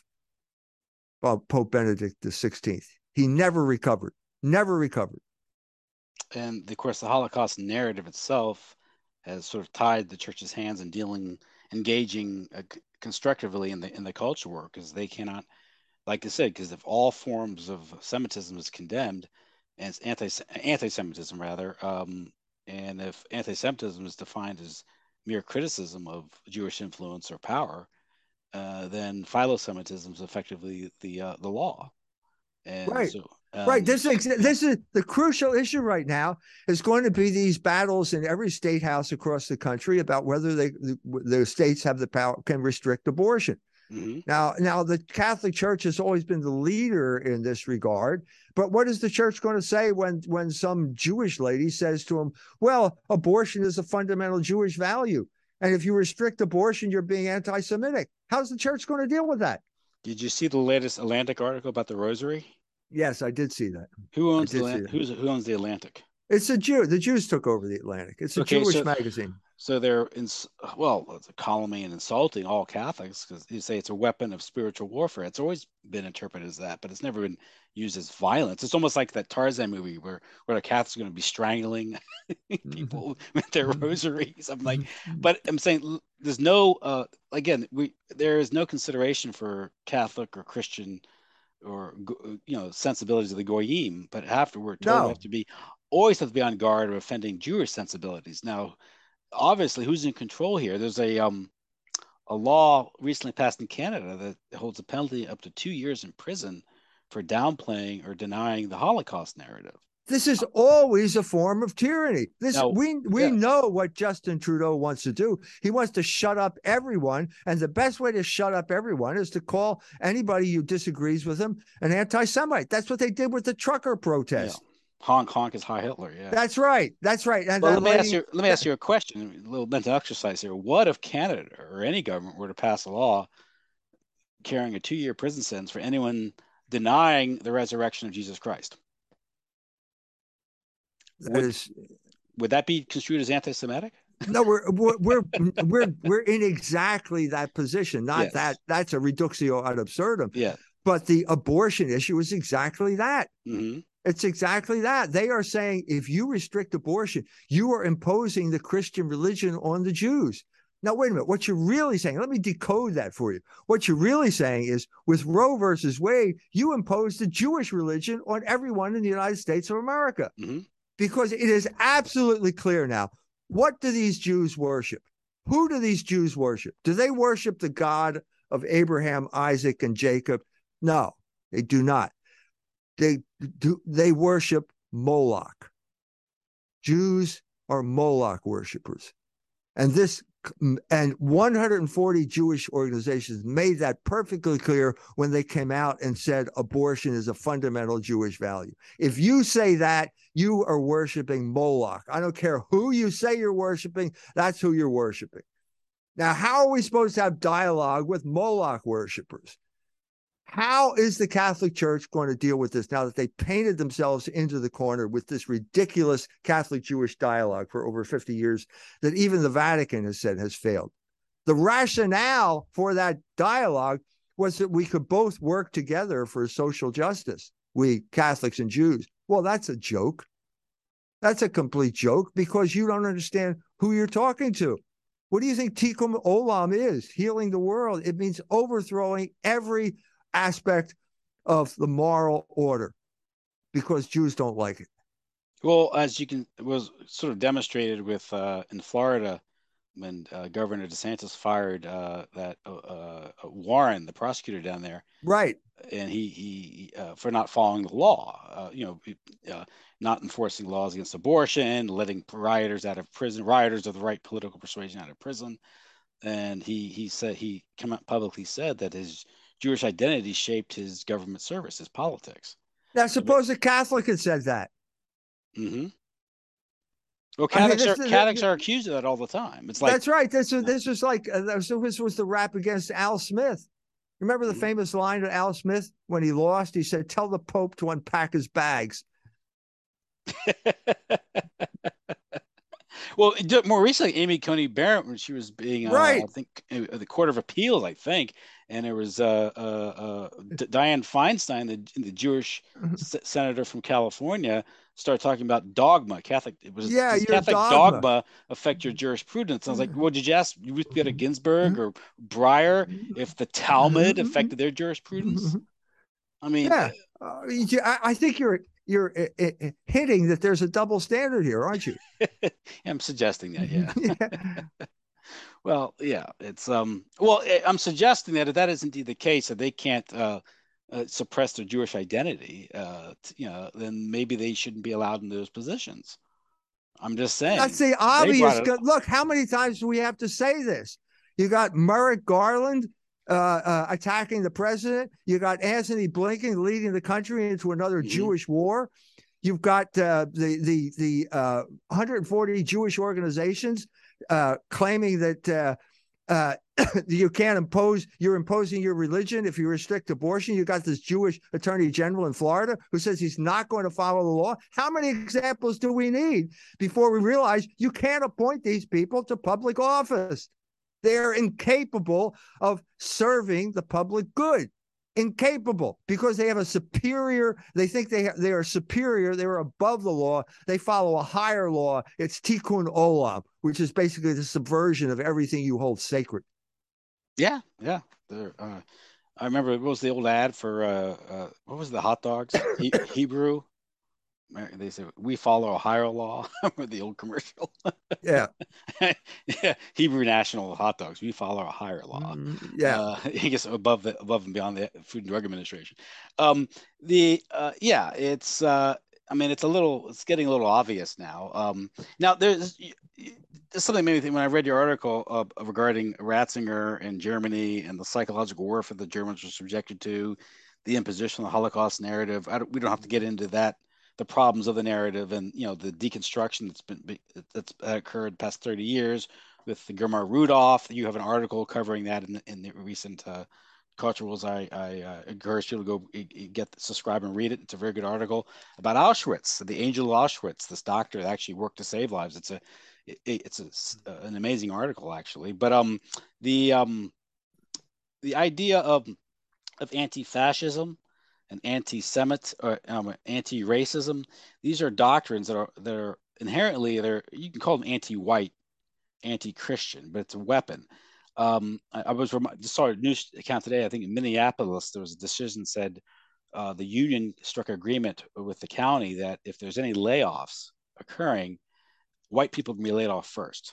Pope Benedict XVI. He never recovered, never recovered. And of course, the Holocaust narrative itself has sort of tied the church's hands in engaging constructively in the culture war, because they cannot, like I said, because if all forms of Semitism is condemned, and it's anti-Semitism rather, and if anti-Semitism is defined as mere criticism of Jewish influence or power, then philo-Semitism is effectively the law. And right. so, right. This is the crucial issue right now. Is going to be these battles in every state house across the country about whether the states have the power, can restrict abortion. Mm-hmm. Now, the Catholic Church has always been the leader in this regard. But what is the church going to say when some Jewish lady says to him, well, abortion is a fundamental Jewish value, and if you restrict abortion, you're being anti-Semitic? How's the church going to deal with that? Did you see the latest Atlantic article about the Rosary? Yes, I did see that. Who owns who owns the Atlantic? It's a Jew. The Jews took over the Atlantic. It's a Jewish magazine. So they're it's a columning and insulting all Catholics, because you say it's a weapon of spiritual warfare. It's always been interpreted as that, but it's never been used as violence. It's almost like that Tarzan movie where the Catholics are going to be strangling people with their rosaries. I'm like, but I'm saying there's no there is no consideration for Catholic or Christian or sensibilities of the goyim, but after we're told we have to be always have to be on guard of offending Jewish sensibilities. Now, obviously, who's in control here? There's a law recently passed in Canada that holds a penalty up to 2 years in prison for downplaying or denying the Holocaust narrative. This is always a form of tyranny. We know what Justin Trudeau wants to do. He wants to shut up everyone, and the best way to shut up everyone is to call anybody who disagrees with him an anti-Semite. That's what they did with the trucker protest. Yeah. Honk honk is Heil Hitler. Yeah, that's right. That's right. And well, let me ask you a question, a little mental exercise here. What if Canada or any government were to pass a law carrying a 2-year prison sentence for anyone denying the resurrection of Jesus Christ? Would that be construed as anti-Semitic? No, we're in exactly that position. Not yes. That's a reductio ad absurdum. Yeah. But the abortion issue is exactly that. Mm-hmm. It's exactly that. They are saying if you restrict abortion, you are imposing the Christian religion on the Jews. Now, wait a minute. What you're really saying, let me decode that for you. What you're really saying is with Roe versus Wade, you imposed the Jewish religion on everyone in the United States of America. Mm-hmm. Because it is absolutely clear now. What do these Jews worship? Who do these Jews worship? Do they worship the God of Abraham, Isaac, and Jacob? No, they do not. They worship Moloch. Jews are Moloch worshipers. And 140 Jewish organizations made that perfectly clear when they came out and said abortion is a fundamental Jewish value. If you say that, you are worshiping Moloch. I don't care who you say you're worshiping, that's who you're worshiping. Now, how are we supposed to have dialogue with Moloch worshipers? How is the Catholic Church going to deal with this now that they painted themselves into the corner with this ridiculous Catholic-Jewish dialogue for over 50 years that even the Vatican has said has failed? The rationale for that dialogue was that we could both work together for social justice, we Catholics and Jews. Well, that's a joke. That's a complete joke because you don't understand who you're talking to. What do you think Tikkun Olam is? Healing the world. It means overthrowing every aspect of the moral order because Jews don't like it. Well, as it was sort of demonstrated with in Florida when Governor DeSantis fired Warren, the prosecutor down there, right? And he for not following the law, not enforcing laws against abortion, letting rioters out of prison, rioters of the right political persuasion out of prison, and he said he came out publicly said that his Jewish identity shaped his government service, his politics. Now, suppose a Catholic had said that. Mm-hmm. Well, Catholics are accused of that all the time. It's like that's right. This was like this was the rap against Al Smith. Remember the famous line of Al Smith when he lost? He said, "Tell the Pope to unpack his bags." Well, more recently, Amy Coney Barrett, when she was being, I Right. think, the Court of Appeals, I think, and there was Dianne Feinstein, the Jewish senator from California, started talking about dogma, Catholic. Yeah, Does your Catholic dogma. dogma affect your jurisprudence? I was like, well, did you ask Ruth Bader Ginsburg or Breyer if the Talmud affected their jurisprudence? I mean, Yeah, I think you're hitting that there's a double standard here, aren't you? I'm suggesting that, yeah. Yeah. Well, yeah, it's well, I'm suggesting that if that is indeed the case, that they can't suppress their Jewish identity, then maybe they shouldn't be allowed in those positions. I'm just That's saying. the They brought obvious. it. Look, how many times do we have to say this? You got Merrick Garland attacking the president. You got Anthony Blinken leading the country into another Mhm. Jewish war. You've got the 140 Jewish organizations claiming that you can't you're imposing your religion if you restrict abortion. You got this Jewish attorney general in Florida who says he's not going to follow the law. How many examples do we need before we realize you can't appoint these people to public office? They're incapable of serving the public good. Incapable, because they have a superior, they think they are superior, they're above the law, they follow a higher law. It's tikkun olam, which is basically the subversion of everything you hold sacred. Yeah, yeah. I remember what was the old ad for what was the hot dogs? Hebrew. They say we follow a higher law. Remember the old commercial? Yeah. Yeah, Hebrew National hot dogs. We follow a higher law. Yeah. I guess above and beyond the Food and Drug Administration. Yeah, it's I mean it's getting a little obvious now. Now there's something made me think when I read your article regarding Ratzinger and Germany and the psychological warfare the Germans were subjected to, the imposition of the Holocaust narrative. We don't have to get into that, the problems of the narrative and the deconstruction that's occurred the past 30 years with the Germar Rudolph. You have an article covering that in the recent Culture Rules. I encourage you to go subscribe and read it. It's a very good article about Auschwitz, the angel of Auschwitz, this doctor that actually worked to save lives. An amazing article actually. But the idea of anti-fascism and anti-Semit or anti-racism. These are doctrines that are inherently you can call them anti-white, anti-Christian, but it's a weapon. I just saw a news account today. I think in Minneapolis there was a decision said the union struck an agreement with the county that if there's any layoffs occurring, white people can be laid off first.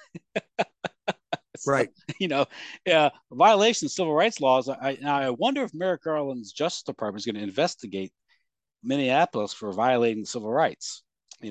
So, right. Violation of civil rights laws. I wonder if Merrick Garland's Justice Department is going to investigate Minneapolis for violating civil rights.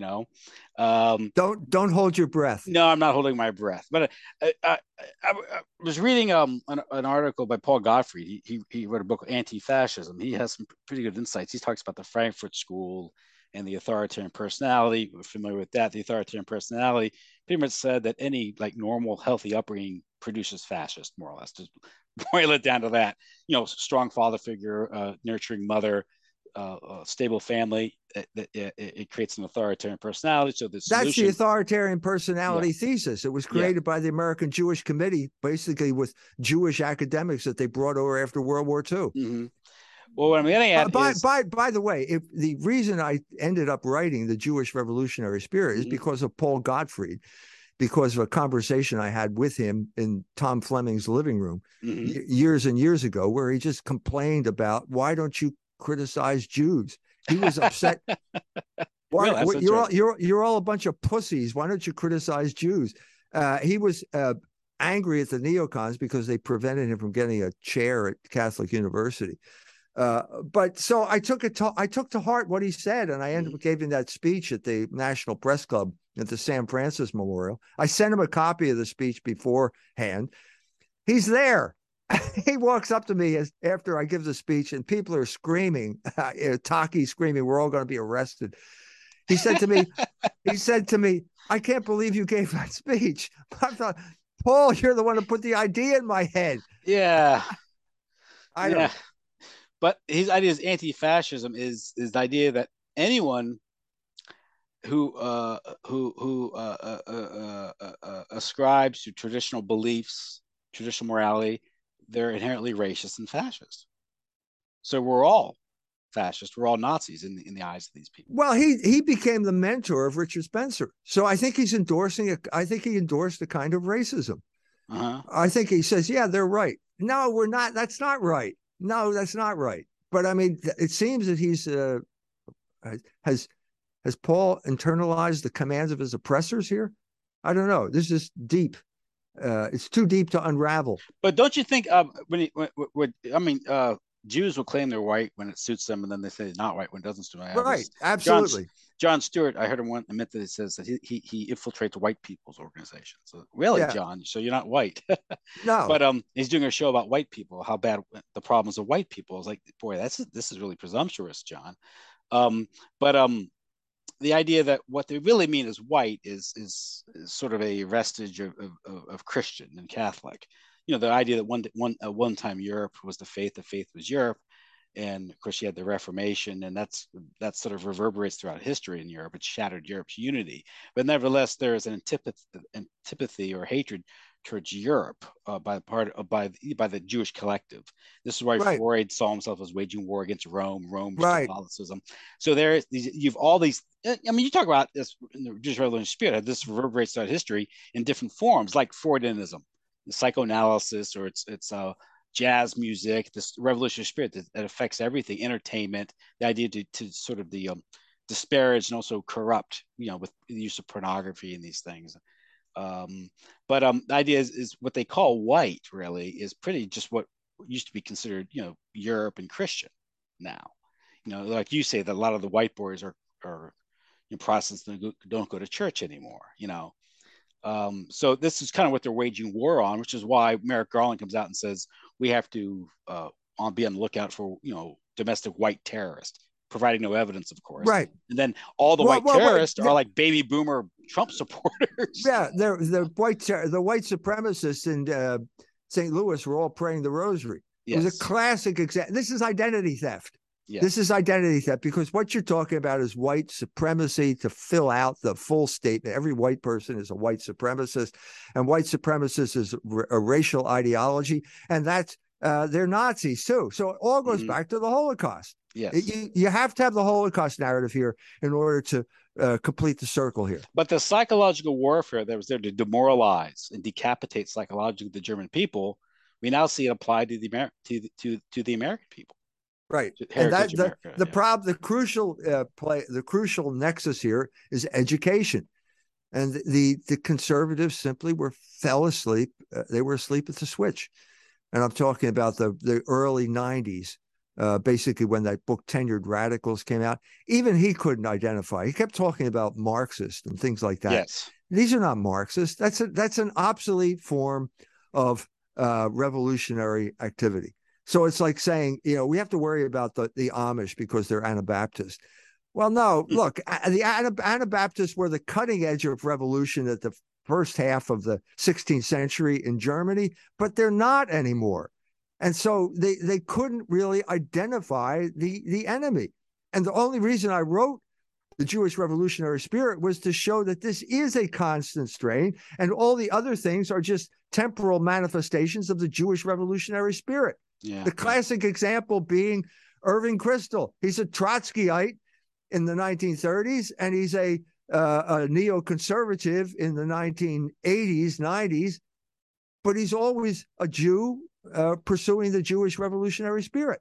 Don't hold your breath. No, I'm not holding my breath. But I was reading an article by Paul Gottfried. He wrote a book, Anti-Fascism. He has some pretty good insights. He talks about the Frankfurt School and the authoritarian personality. We're familiar with that. The authoritarian personality pretty much said that any normal, healthy upbringing produces fascist, more or less. Just boil it down to that. Strong father figure, nurturing mother, stable family. It creates an authoritarian personality. So that's the authoritarian personality thesis. It was created by the American Jewish Committee, basically with Jewish academics that they brought over after World War II. Mm-hmm. Well, what I'm getting at is... By the way, if the reason I ended up writing The Jewish Revolutionary Spirit is because of Paul Gottfried, because of a conversation I had with him in Tom Fleming's living room years and years ago, where he just complained about, why don't you criticize Jews? He was upset. You're all a bunch of pussies. Why don't you criticize Jews? He was angry at the neocons because they prevented him from getting a chair at Catholic University. But so I took to heart what he said, and I ended up giving that speech at the National Press Club at the Sam Francis Memorial. I sent him a copy of the speech beforehand. He's there. He walks up to me after I give the speech, and people are screaming, Taki screaming, we're all going to be arrested. He said to me, I can't believe you gave that speech. I thought, Paul, you're the one who put the idea in my head. Yeah. I don't. But his idea is anti-fascism is the idea that anyone ascribes to traditional beliefs, traditional morality, they're inherently racist and fascist. So we're all fascist. We're all Nazis in the eyes of these people. Well, he became the mentor of Richard Spencer, so I think he's endorsing it. I think he endorsed a kind of racism. I think he says, "Yeah, they're right." No, we're not. That's not right. No, that's not right. But I mean, it seems that he's has Paul internalized the commands of his oppressors here? I don't know. This is deep. It's too deep to unravel. But don't you think Jews will claim they're white when it suits them, and then they say they're not white when it doesn't suit them. Right, absolutely. John Stewart, I heard him one admit that he says that he infiltrates white people's organizations. So really, yeah. John, so you're not white. No. But he's doing a show about white people, how bad the problems of white people. I was like, boy, this is really presumptuous, John. The idea that what they really mean as white is sort of a vestige of Christian and Catholic. You know, the idea that one time Europe was the faith was Europe, and of course you had the Reformation, and that sort of reverberates throughout history in Europe. It shattered Europe's unity, but nevertheless there is an antipathy or hatred towards Europe by the Jewish collective. This is why Freud saw himself as waging war against Rome's Catholicism. So you've all these. I mean, you talk about this in the Jewish Revolutionary spirit. This reverberates throughout history in different forms, like Freudianism, psychoanalysis, or it's jazz music, this revolutionary spirit that affects everything, entertainment, the idea to sort of the disparage and also corrupt, with the use of pornography and these things. But the idea is what they call white really is pretty just what used to be considered, Europe and Christian now. Like you say, that a lot of the white boys are Protestants that don't go to church anymore, so this is kind of what they're waging war on, which is why Merrick Garland comes out and says we have to be on the lookout for domestic white terrorists, providing no evidence, of course. Right. And then all the white terrorists are like baby boomer Trump supporters. Yeah, the white supremacists in St. Louis were all praying the rosary. Yes. It was a classic example. This is identity theft. Yes. This is identity theft, because what you're talking about is white supremacy to fill out the full statement. Every white person is a white supremacist, and white supremacist is a racial ideology, and that's they're Nazis too. So it all goes back to the Holocaust. Yes, you have to have the Holocaust narrative here in order to complete the circle here. But the psychological warfare that was there to demoralize and decapitate psychologically the German people, we now see it applied to the American people. Right, and that the crucial nexus here is education, and the conservatives simply fell asleep. They were asleep at the switch, and I'm talking about the early '90s, basically when that book Tenured Radicals came out. Even he couldn't identify. He kept talking about Marxist and things like that. Yes, these are not Marxist. That's an obsolete form of revolutionary activity. So it's like saying, we have to worry about the Amish because they're Anabaptist. Well, no, look, the Anabaptists were the cutting edge of revolution at the first half of the 16th century in Germany, but they're not anymore. And so they couldn't really identify the enemy. And the only reason I wrote The Jewish Revolutionary Spirit was to show that this is a constant strain, and all the other things are just temporal manifestations of the Jewish Revolutionary Spirit. Yeah, the classic example being Irving Kristol. He's a Trotskyite in the 1930s, and he's a neoconservative in the 1980s, 90s, but he's always a Jew pursuing the Jewish revolutionary spirit.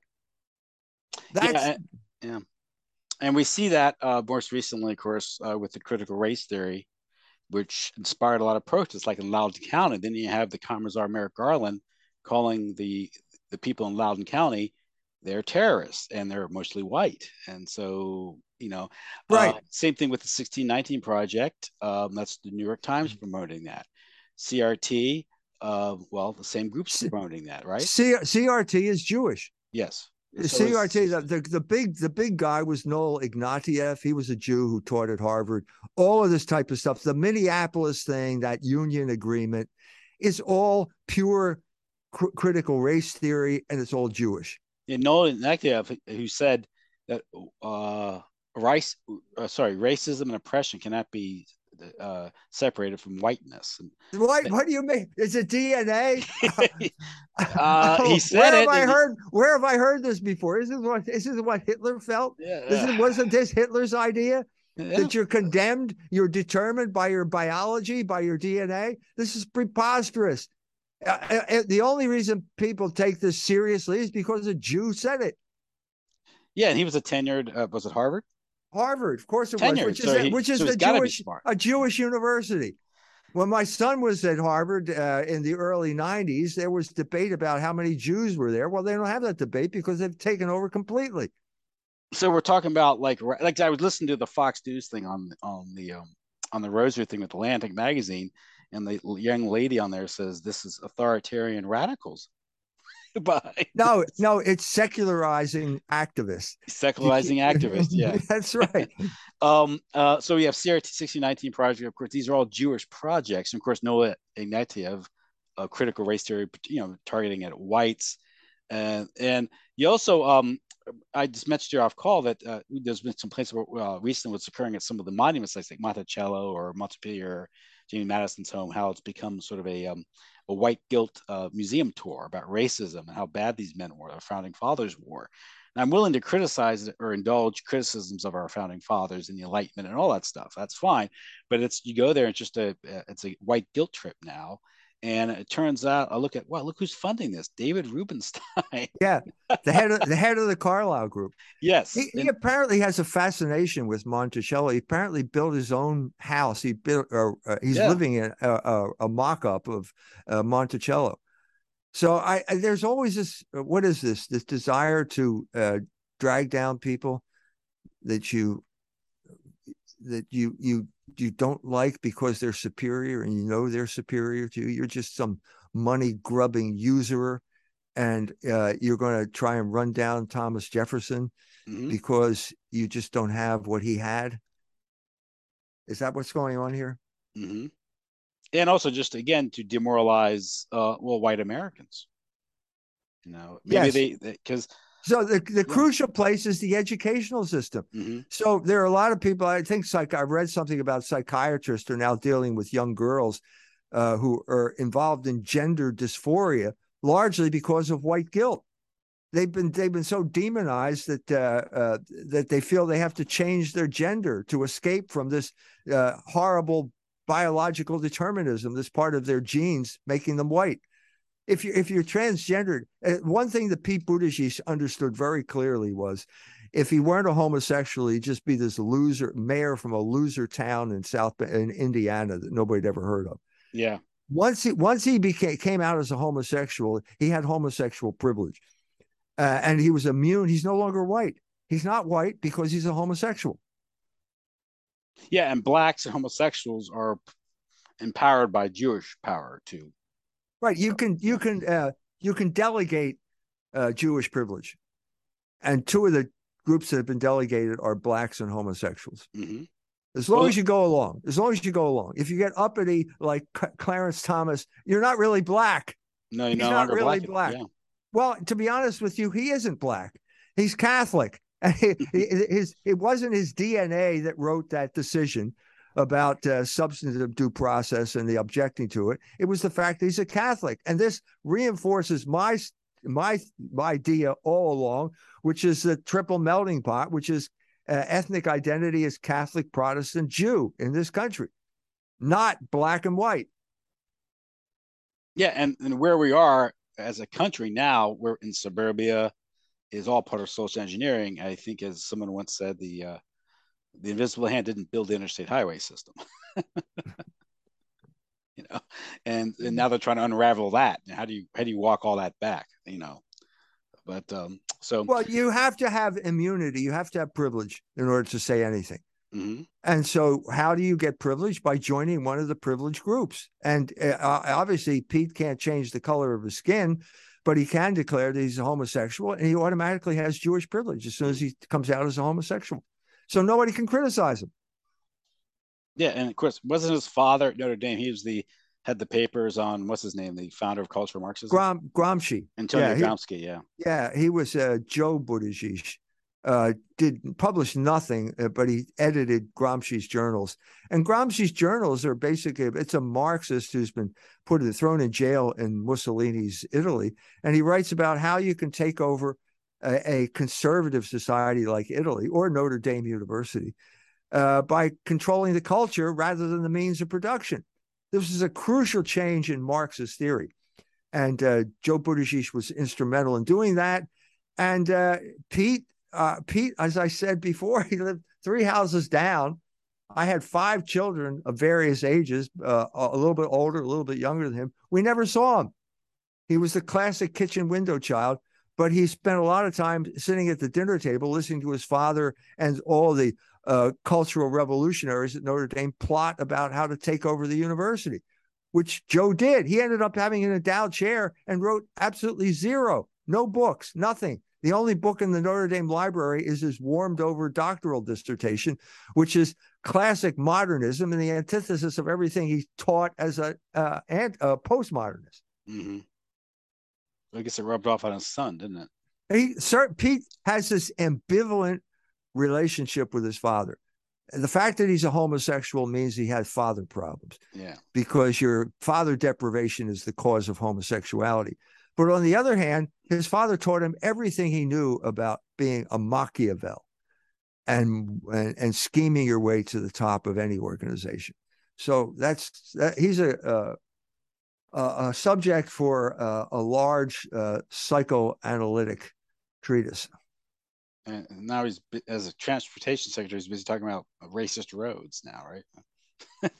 Yeah. And we see that most recently, of course, with the critical race theory, which inspired a lot of protests, like in Loudoun County. Then you have the Commissar Merrick Garland calling the people in Loudoun County, they're terrorists, and they're mostly white. And so, right. Same thing with the 1619 Project. That's the New York Times promoting that. CRT, the same group's promoting that, right? CRT is Jewish. Yes. So CRT, the big guy was Noel Ignatieff. He was a Jew who taught at Harvard. All of this type of stuff. The Minneapolis thing, that union agreement, is all pure critical race theory, and it's all Jewish. Yeah, Noel Ignatieff, who said that racism and oppression cannot be separated from whiteness. What do you mean? Is it DNA? He said Where have I heard this before? This is what Hitler felt? Yeah. Wasn't this Hitler's idea? Yeah. That you're condemned, you're determined by your biology, by your DNA? This is preposterous. The only reason people take this seriously is because a Jew said it. Yeah, and he was a tenured, was it Harvard? Harvard, of course it Tenured, was, which is a Jewish university. When my son was at Harvard in the early 90s, there was debate about how many Jews were there. Well, they don't have that debate because they've taken over completely. So we're talking about like I was listening to the Fox News thing on the Rosary thing with Atlantic magazine, and the young lady on there says this is authoritarian radicals. No, it's secularizing activists. Secularizing activists, yeah. That's right. So we have CRT 1619 project. Of course, these are all Jewish projects. And of course, Noah Ignatieff, critical race theory, targeting at whites. And you also, I just mentioned you off call that there's been some places recently what's occurring at some of the monument sites like Monticello or Montpelier, Jimmy Madison's home, how it's become sort of a white guilt museum tour about racism and how bad these men were, our founding fathers were. And I'm willing to criticize or indulge criticisms of our founding fathers and the Enlightenment and all that stuff. That's fine, but you go there, it's a white guilt trip now. And it turns out, look who's funding this, David Rubenstein. Yeah, the head of the Carlyle Group. Yes, he apparently has a fascination with Monticello. He apparently built his own house. He's living in a mock-up of Monticello. So there's always this. What is this? This desire to drag down people that you don't like because they're superior, and you know they're superior to you. You're just some money grubbing usurer, and you're going to try and run down Thomas Jefferson because you just don't have what he had. Is that what's going on here? Mm-hmm. And also, just again, to demoralize white Americans. Maybe because. So the crucial place is the educational system. Mm-hmm. So there are a lot of people, I think I read something about psychiatrists are now dealing with young girls who are involved in gender dysphoria, largely because of white guilt. They've been so demonized that they feel they have to change their gender to escape from this horrible biological determinism, this part of their genes making them white. If you're transgendered, one thing that Pete Buttigieg understood very clearly was, if he weren't a homosexual, he'd just be this loser mayor from a loser town in Indiana that nobody'd ever heard of. Yeah. Once he came out as a homosexual, he had homosexual privilege, and he was immune. He's no longer white. He's not white because he's a homosexual. Yeah, and blacks and homosexuals are empowered by Jewish power too. Right, you can delegate Jewish privilege, and two of the groups that have been delegated are blacks and homosexuals. Mm-hmm. As long as you go along, if you get uppity like Clarence Thomas, you're not really black. No, you're He's no not longer really black. Yeah. Well, to be honest with you, he isn't black. He's Catholic. It wasn't his DNA that wrote that decision about substantive due process and the objecting to it. It was the fact that he's a Catholic. And this reinforces my idea all along, which is the triple melting pot, which is ethnic identity as Catholic, Protestant, Jew in this country, not black and white. Yeah, and where we are as a country now, we're in suburbia, is all part of social engineering. I think, as someone once said, the invisible hand didn't build the interstate highway system. And now they're trying to unravel that. How do you walk all that back? But well, you have to have immunity. You have to have privilege in order to say anything. Mm-hmm. And so how do you get privilege? By joining one of the privileged groups. And obviously Pete can't change the color of his skin, but he can declare that he's a homosexual, and he automatically has Jewish privilege as soon as he comes out as a homosexual. So nobody can criticize him. Yeah, and of course, wasn't his father at Notre Dame? He was had the papers on, what's his name, the founder of Cultural Marxism? Gramsci. Antonio Gramsci, yeah. Yeah, he was Joe Buttigieg. did publish nothing, but he edited Gramsci's journals. And Gramsci's journals are basically, it's a Marxist who's been thrown in jail in Mussolini's Italy. And he writes about how you can take over a conservative society like Italy or Notre Dame University by controlling the culture rather than the means of production. This is a crucial change in Marxist theory. And Joe Buttigieg was instrumental in doing that. And Pete, as I said before, he lived 3 houses down. I had 5 children of various ages, a little bit older, a little bit younger than him. We never saw him. He was the classic kitchen window child, but he spent a lot of time sitting at the dinner table, listening to his father and all the cultural revolutionaries at Notre Dame plot about how to take over the university, which Joe did. He ended up having an endowed chair and wrote absolutely zero, no books, nothing. The only book in the Notre Dame library is his warmed over doctoral dissertation, which is classic modernism and the antithesis of everything he taught as a postmodernist. Mm-hmm. I guess it rubbed off on his son, didn't it? Pete has this ambivalent relationship with his father. The fact that he's a homosexual means he has father problems. Yeah. Because your father deprivation is the cause of homosexuality. But on the other hand, his father taught him everything he knew about being a Machiavel and scheming your way to the top of any organization. So he's a subject for a large psychoanalytic treatise. And now he's, as a transportation secretary, he's busy talking about racist roads now, right?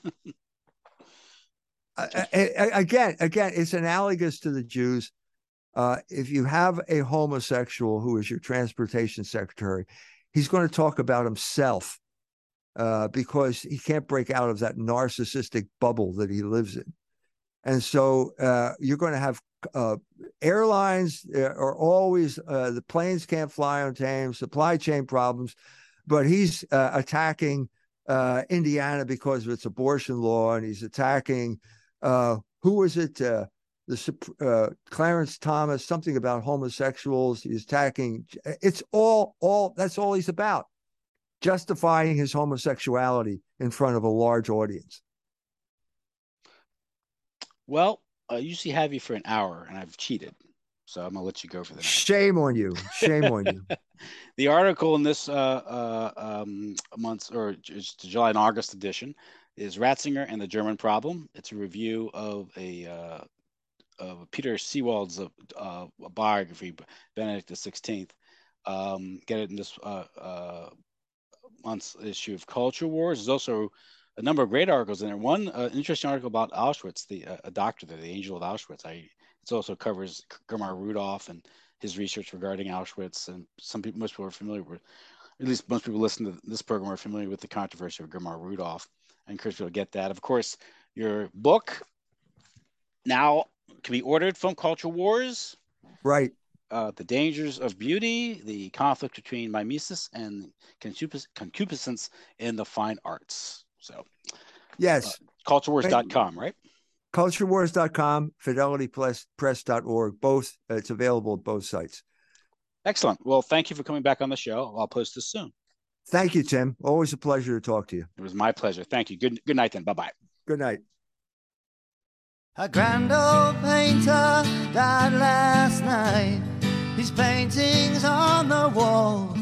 Again, it's analogous to the Jews. If you have a homosexual who is your transportation secretary, he's going to talk about himself because he can't break out of that narcissistic bubble that he lives in. And so you're going to have airlines are always, the planes can't fly on time, supply chain problems, but he's attacking Indiana because of its abortion law, and he's attacking, who was it? Clarence Thomas, something about homosexuals. He's attacking, it's all that's all he's about, justifying his homosexuality in front of a large audience. Well, I usually have you for an hour, and I've cheated, so I'm gonna let you go for the night. Shame on you! Shame on you! The article in this month's, or just July and August edition, is Ratzinger and the German Problem. It's a review of Peter Seewald's biography, Benedict XVI. Get it in this month's issue of Culture Wars. There's also a number of great articles in there. One interesting article about Auschwitz, a doctor there, the angel of Auschwitz. It also covers Germar Rudolph and his research regarding Auschwitz. And most people are familiar with, at least most people listening to this program are familiar with the controversy of Germar Rudolph. I encourage people to get that. Of course, your book now can be ordered from Culture Wars. Right. The Dangers of Beauty, the conflict between mimesis and concupiscence in the fine arts. So, yes, culturewars.com, right? Culturewars.com, fidelitypress.org. Both, it's available at both sites. Excellent. Well, thank you for coming back on the show. I'll post this soon. Thank you, Tim. Always a pleasure to talk to you. It was my pleasure. Thank you. Good night then. Bye-bye. Good night. A grand old painter died last night. His paintings on the wall.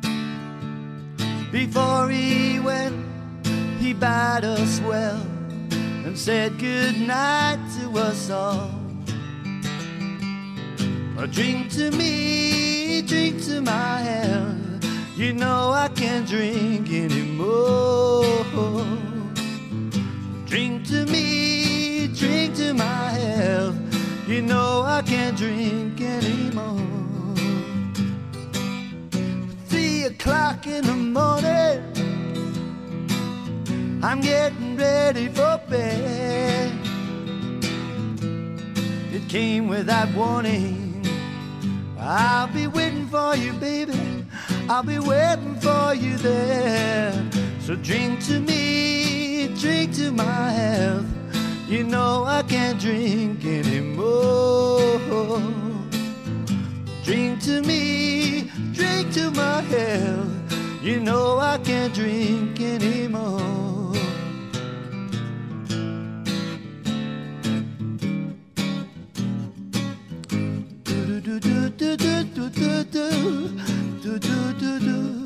Before he went, he bade us well and said good night to us all. Drink to me, drink to my health. You know I can't drink anymore. Drink to me, drink to my health. You know I can't drink anymore. 3 o'clock in the morning, I'm getting ready for bed. It came without warning. I'll be waiting for you, baby. I'll be waiting for you there. So drink to me, drink to my health. You know I can't drink anymore. Drink to me, drink to my health. You know I can't drink anymore. Do do do do do do do do do do do.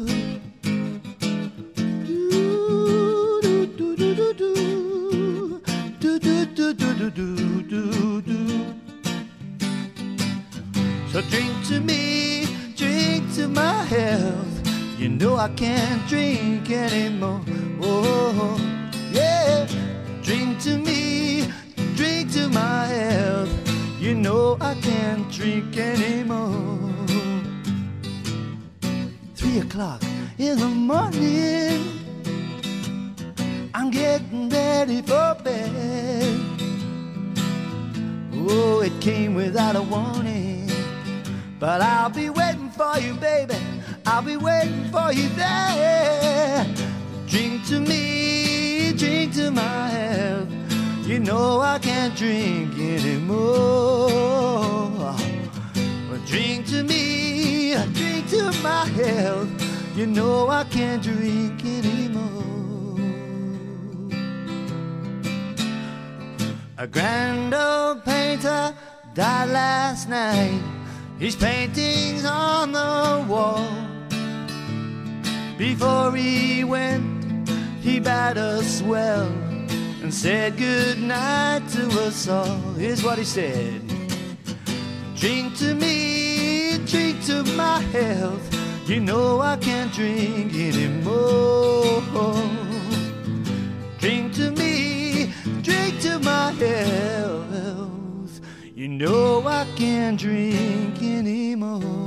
So drink to me, drink to my health. You know I can't drink anymore. Oh, yeah. Drink to me, drink to my health. You know I can't drink anymore. 3 o'clock in the morning, I'm getting ready for bed. Oh, it came without a warning, but I'll be waiting for you, baby. I'll be waiting for you there. Drink to me, drink to my health. You know I can't drink anymore. Well, drink to me, drink to my health. You know I can't drink anymore. A grand old painter died last night. His paintings on the wall. Before he went, he bade us well and said good night to us all. Here's what he said: drink to me, drink to my health. You know I can't drink anymore. Drink to me, drink to my health. You know I can't drink anymore.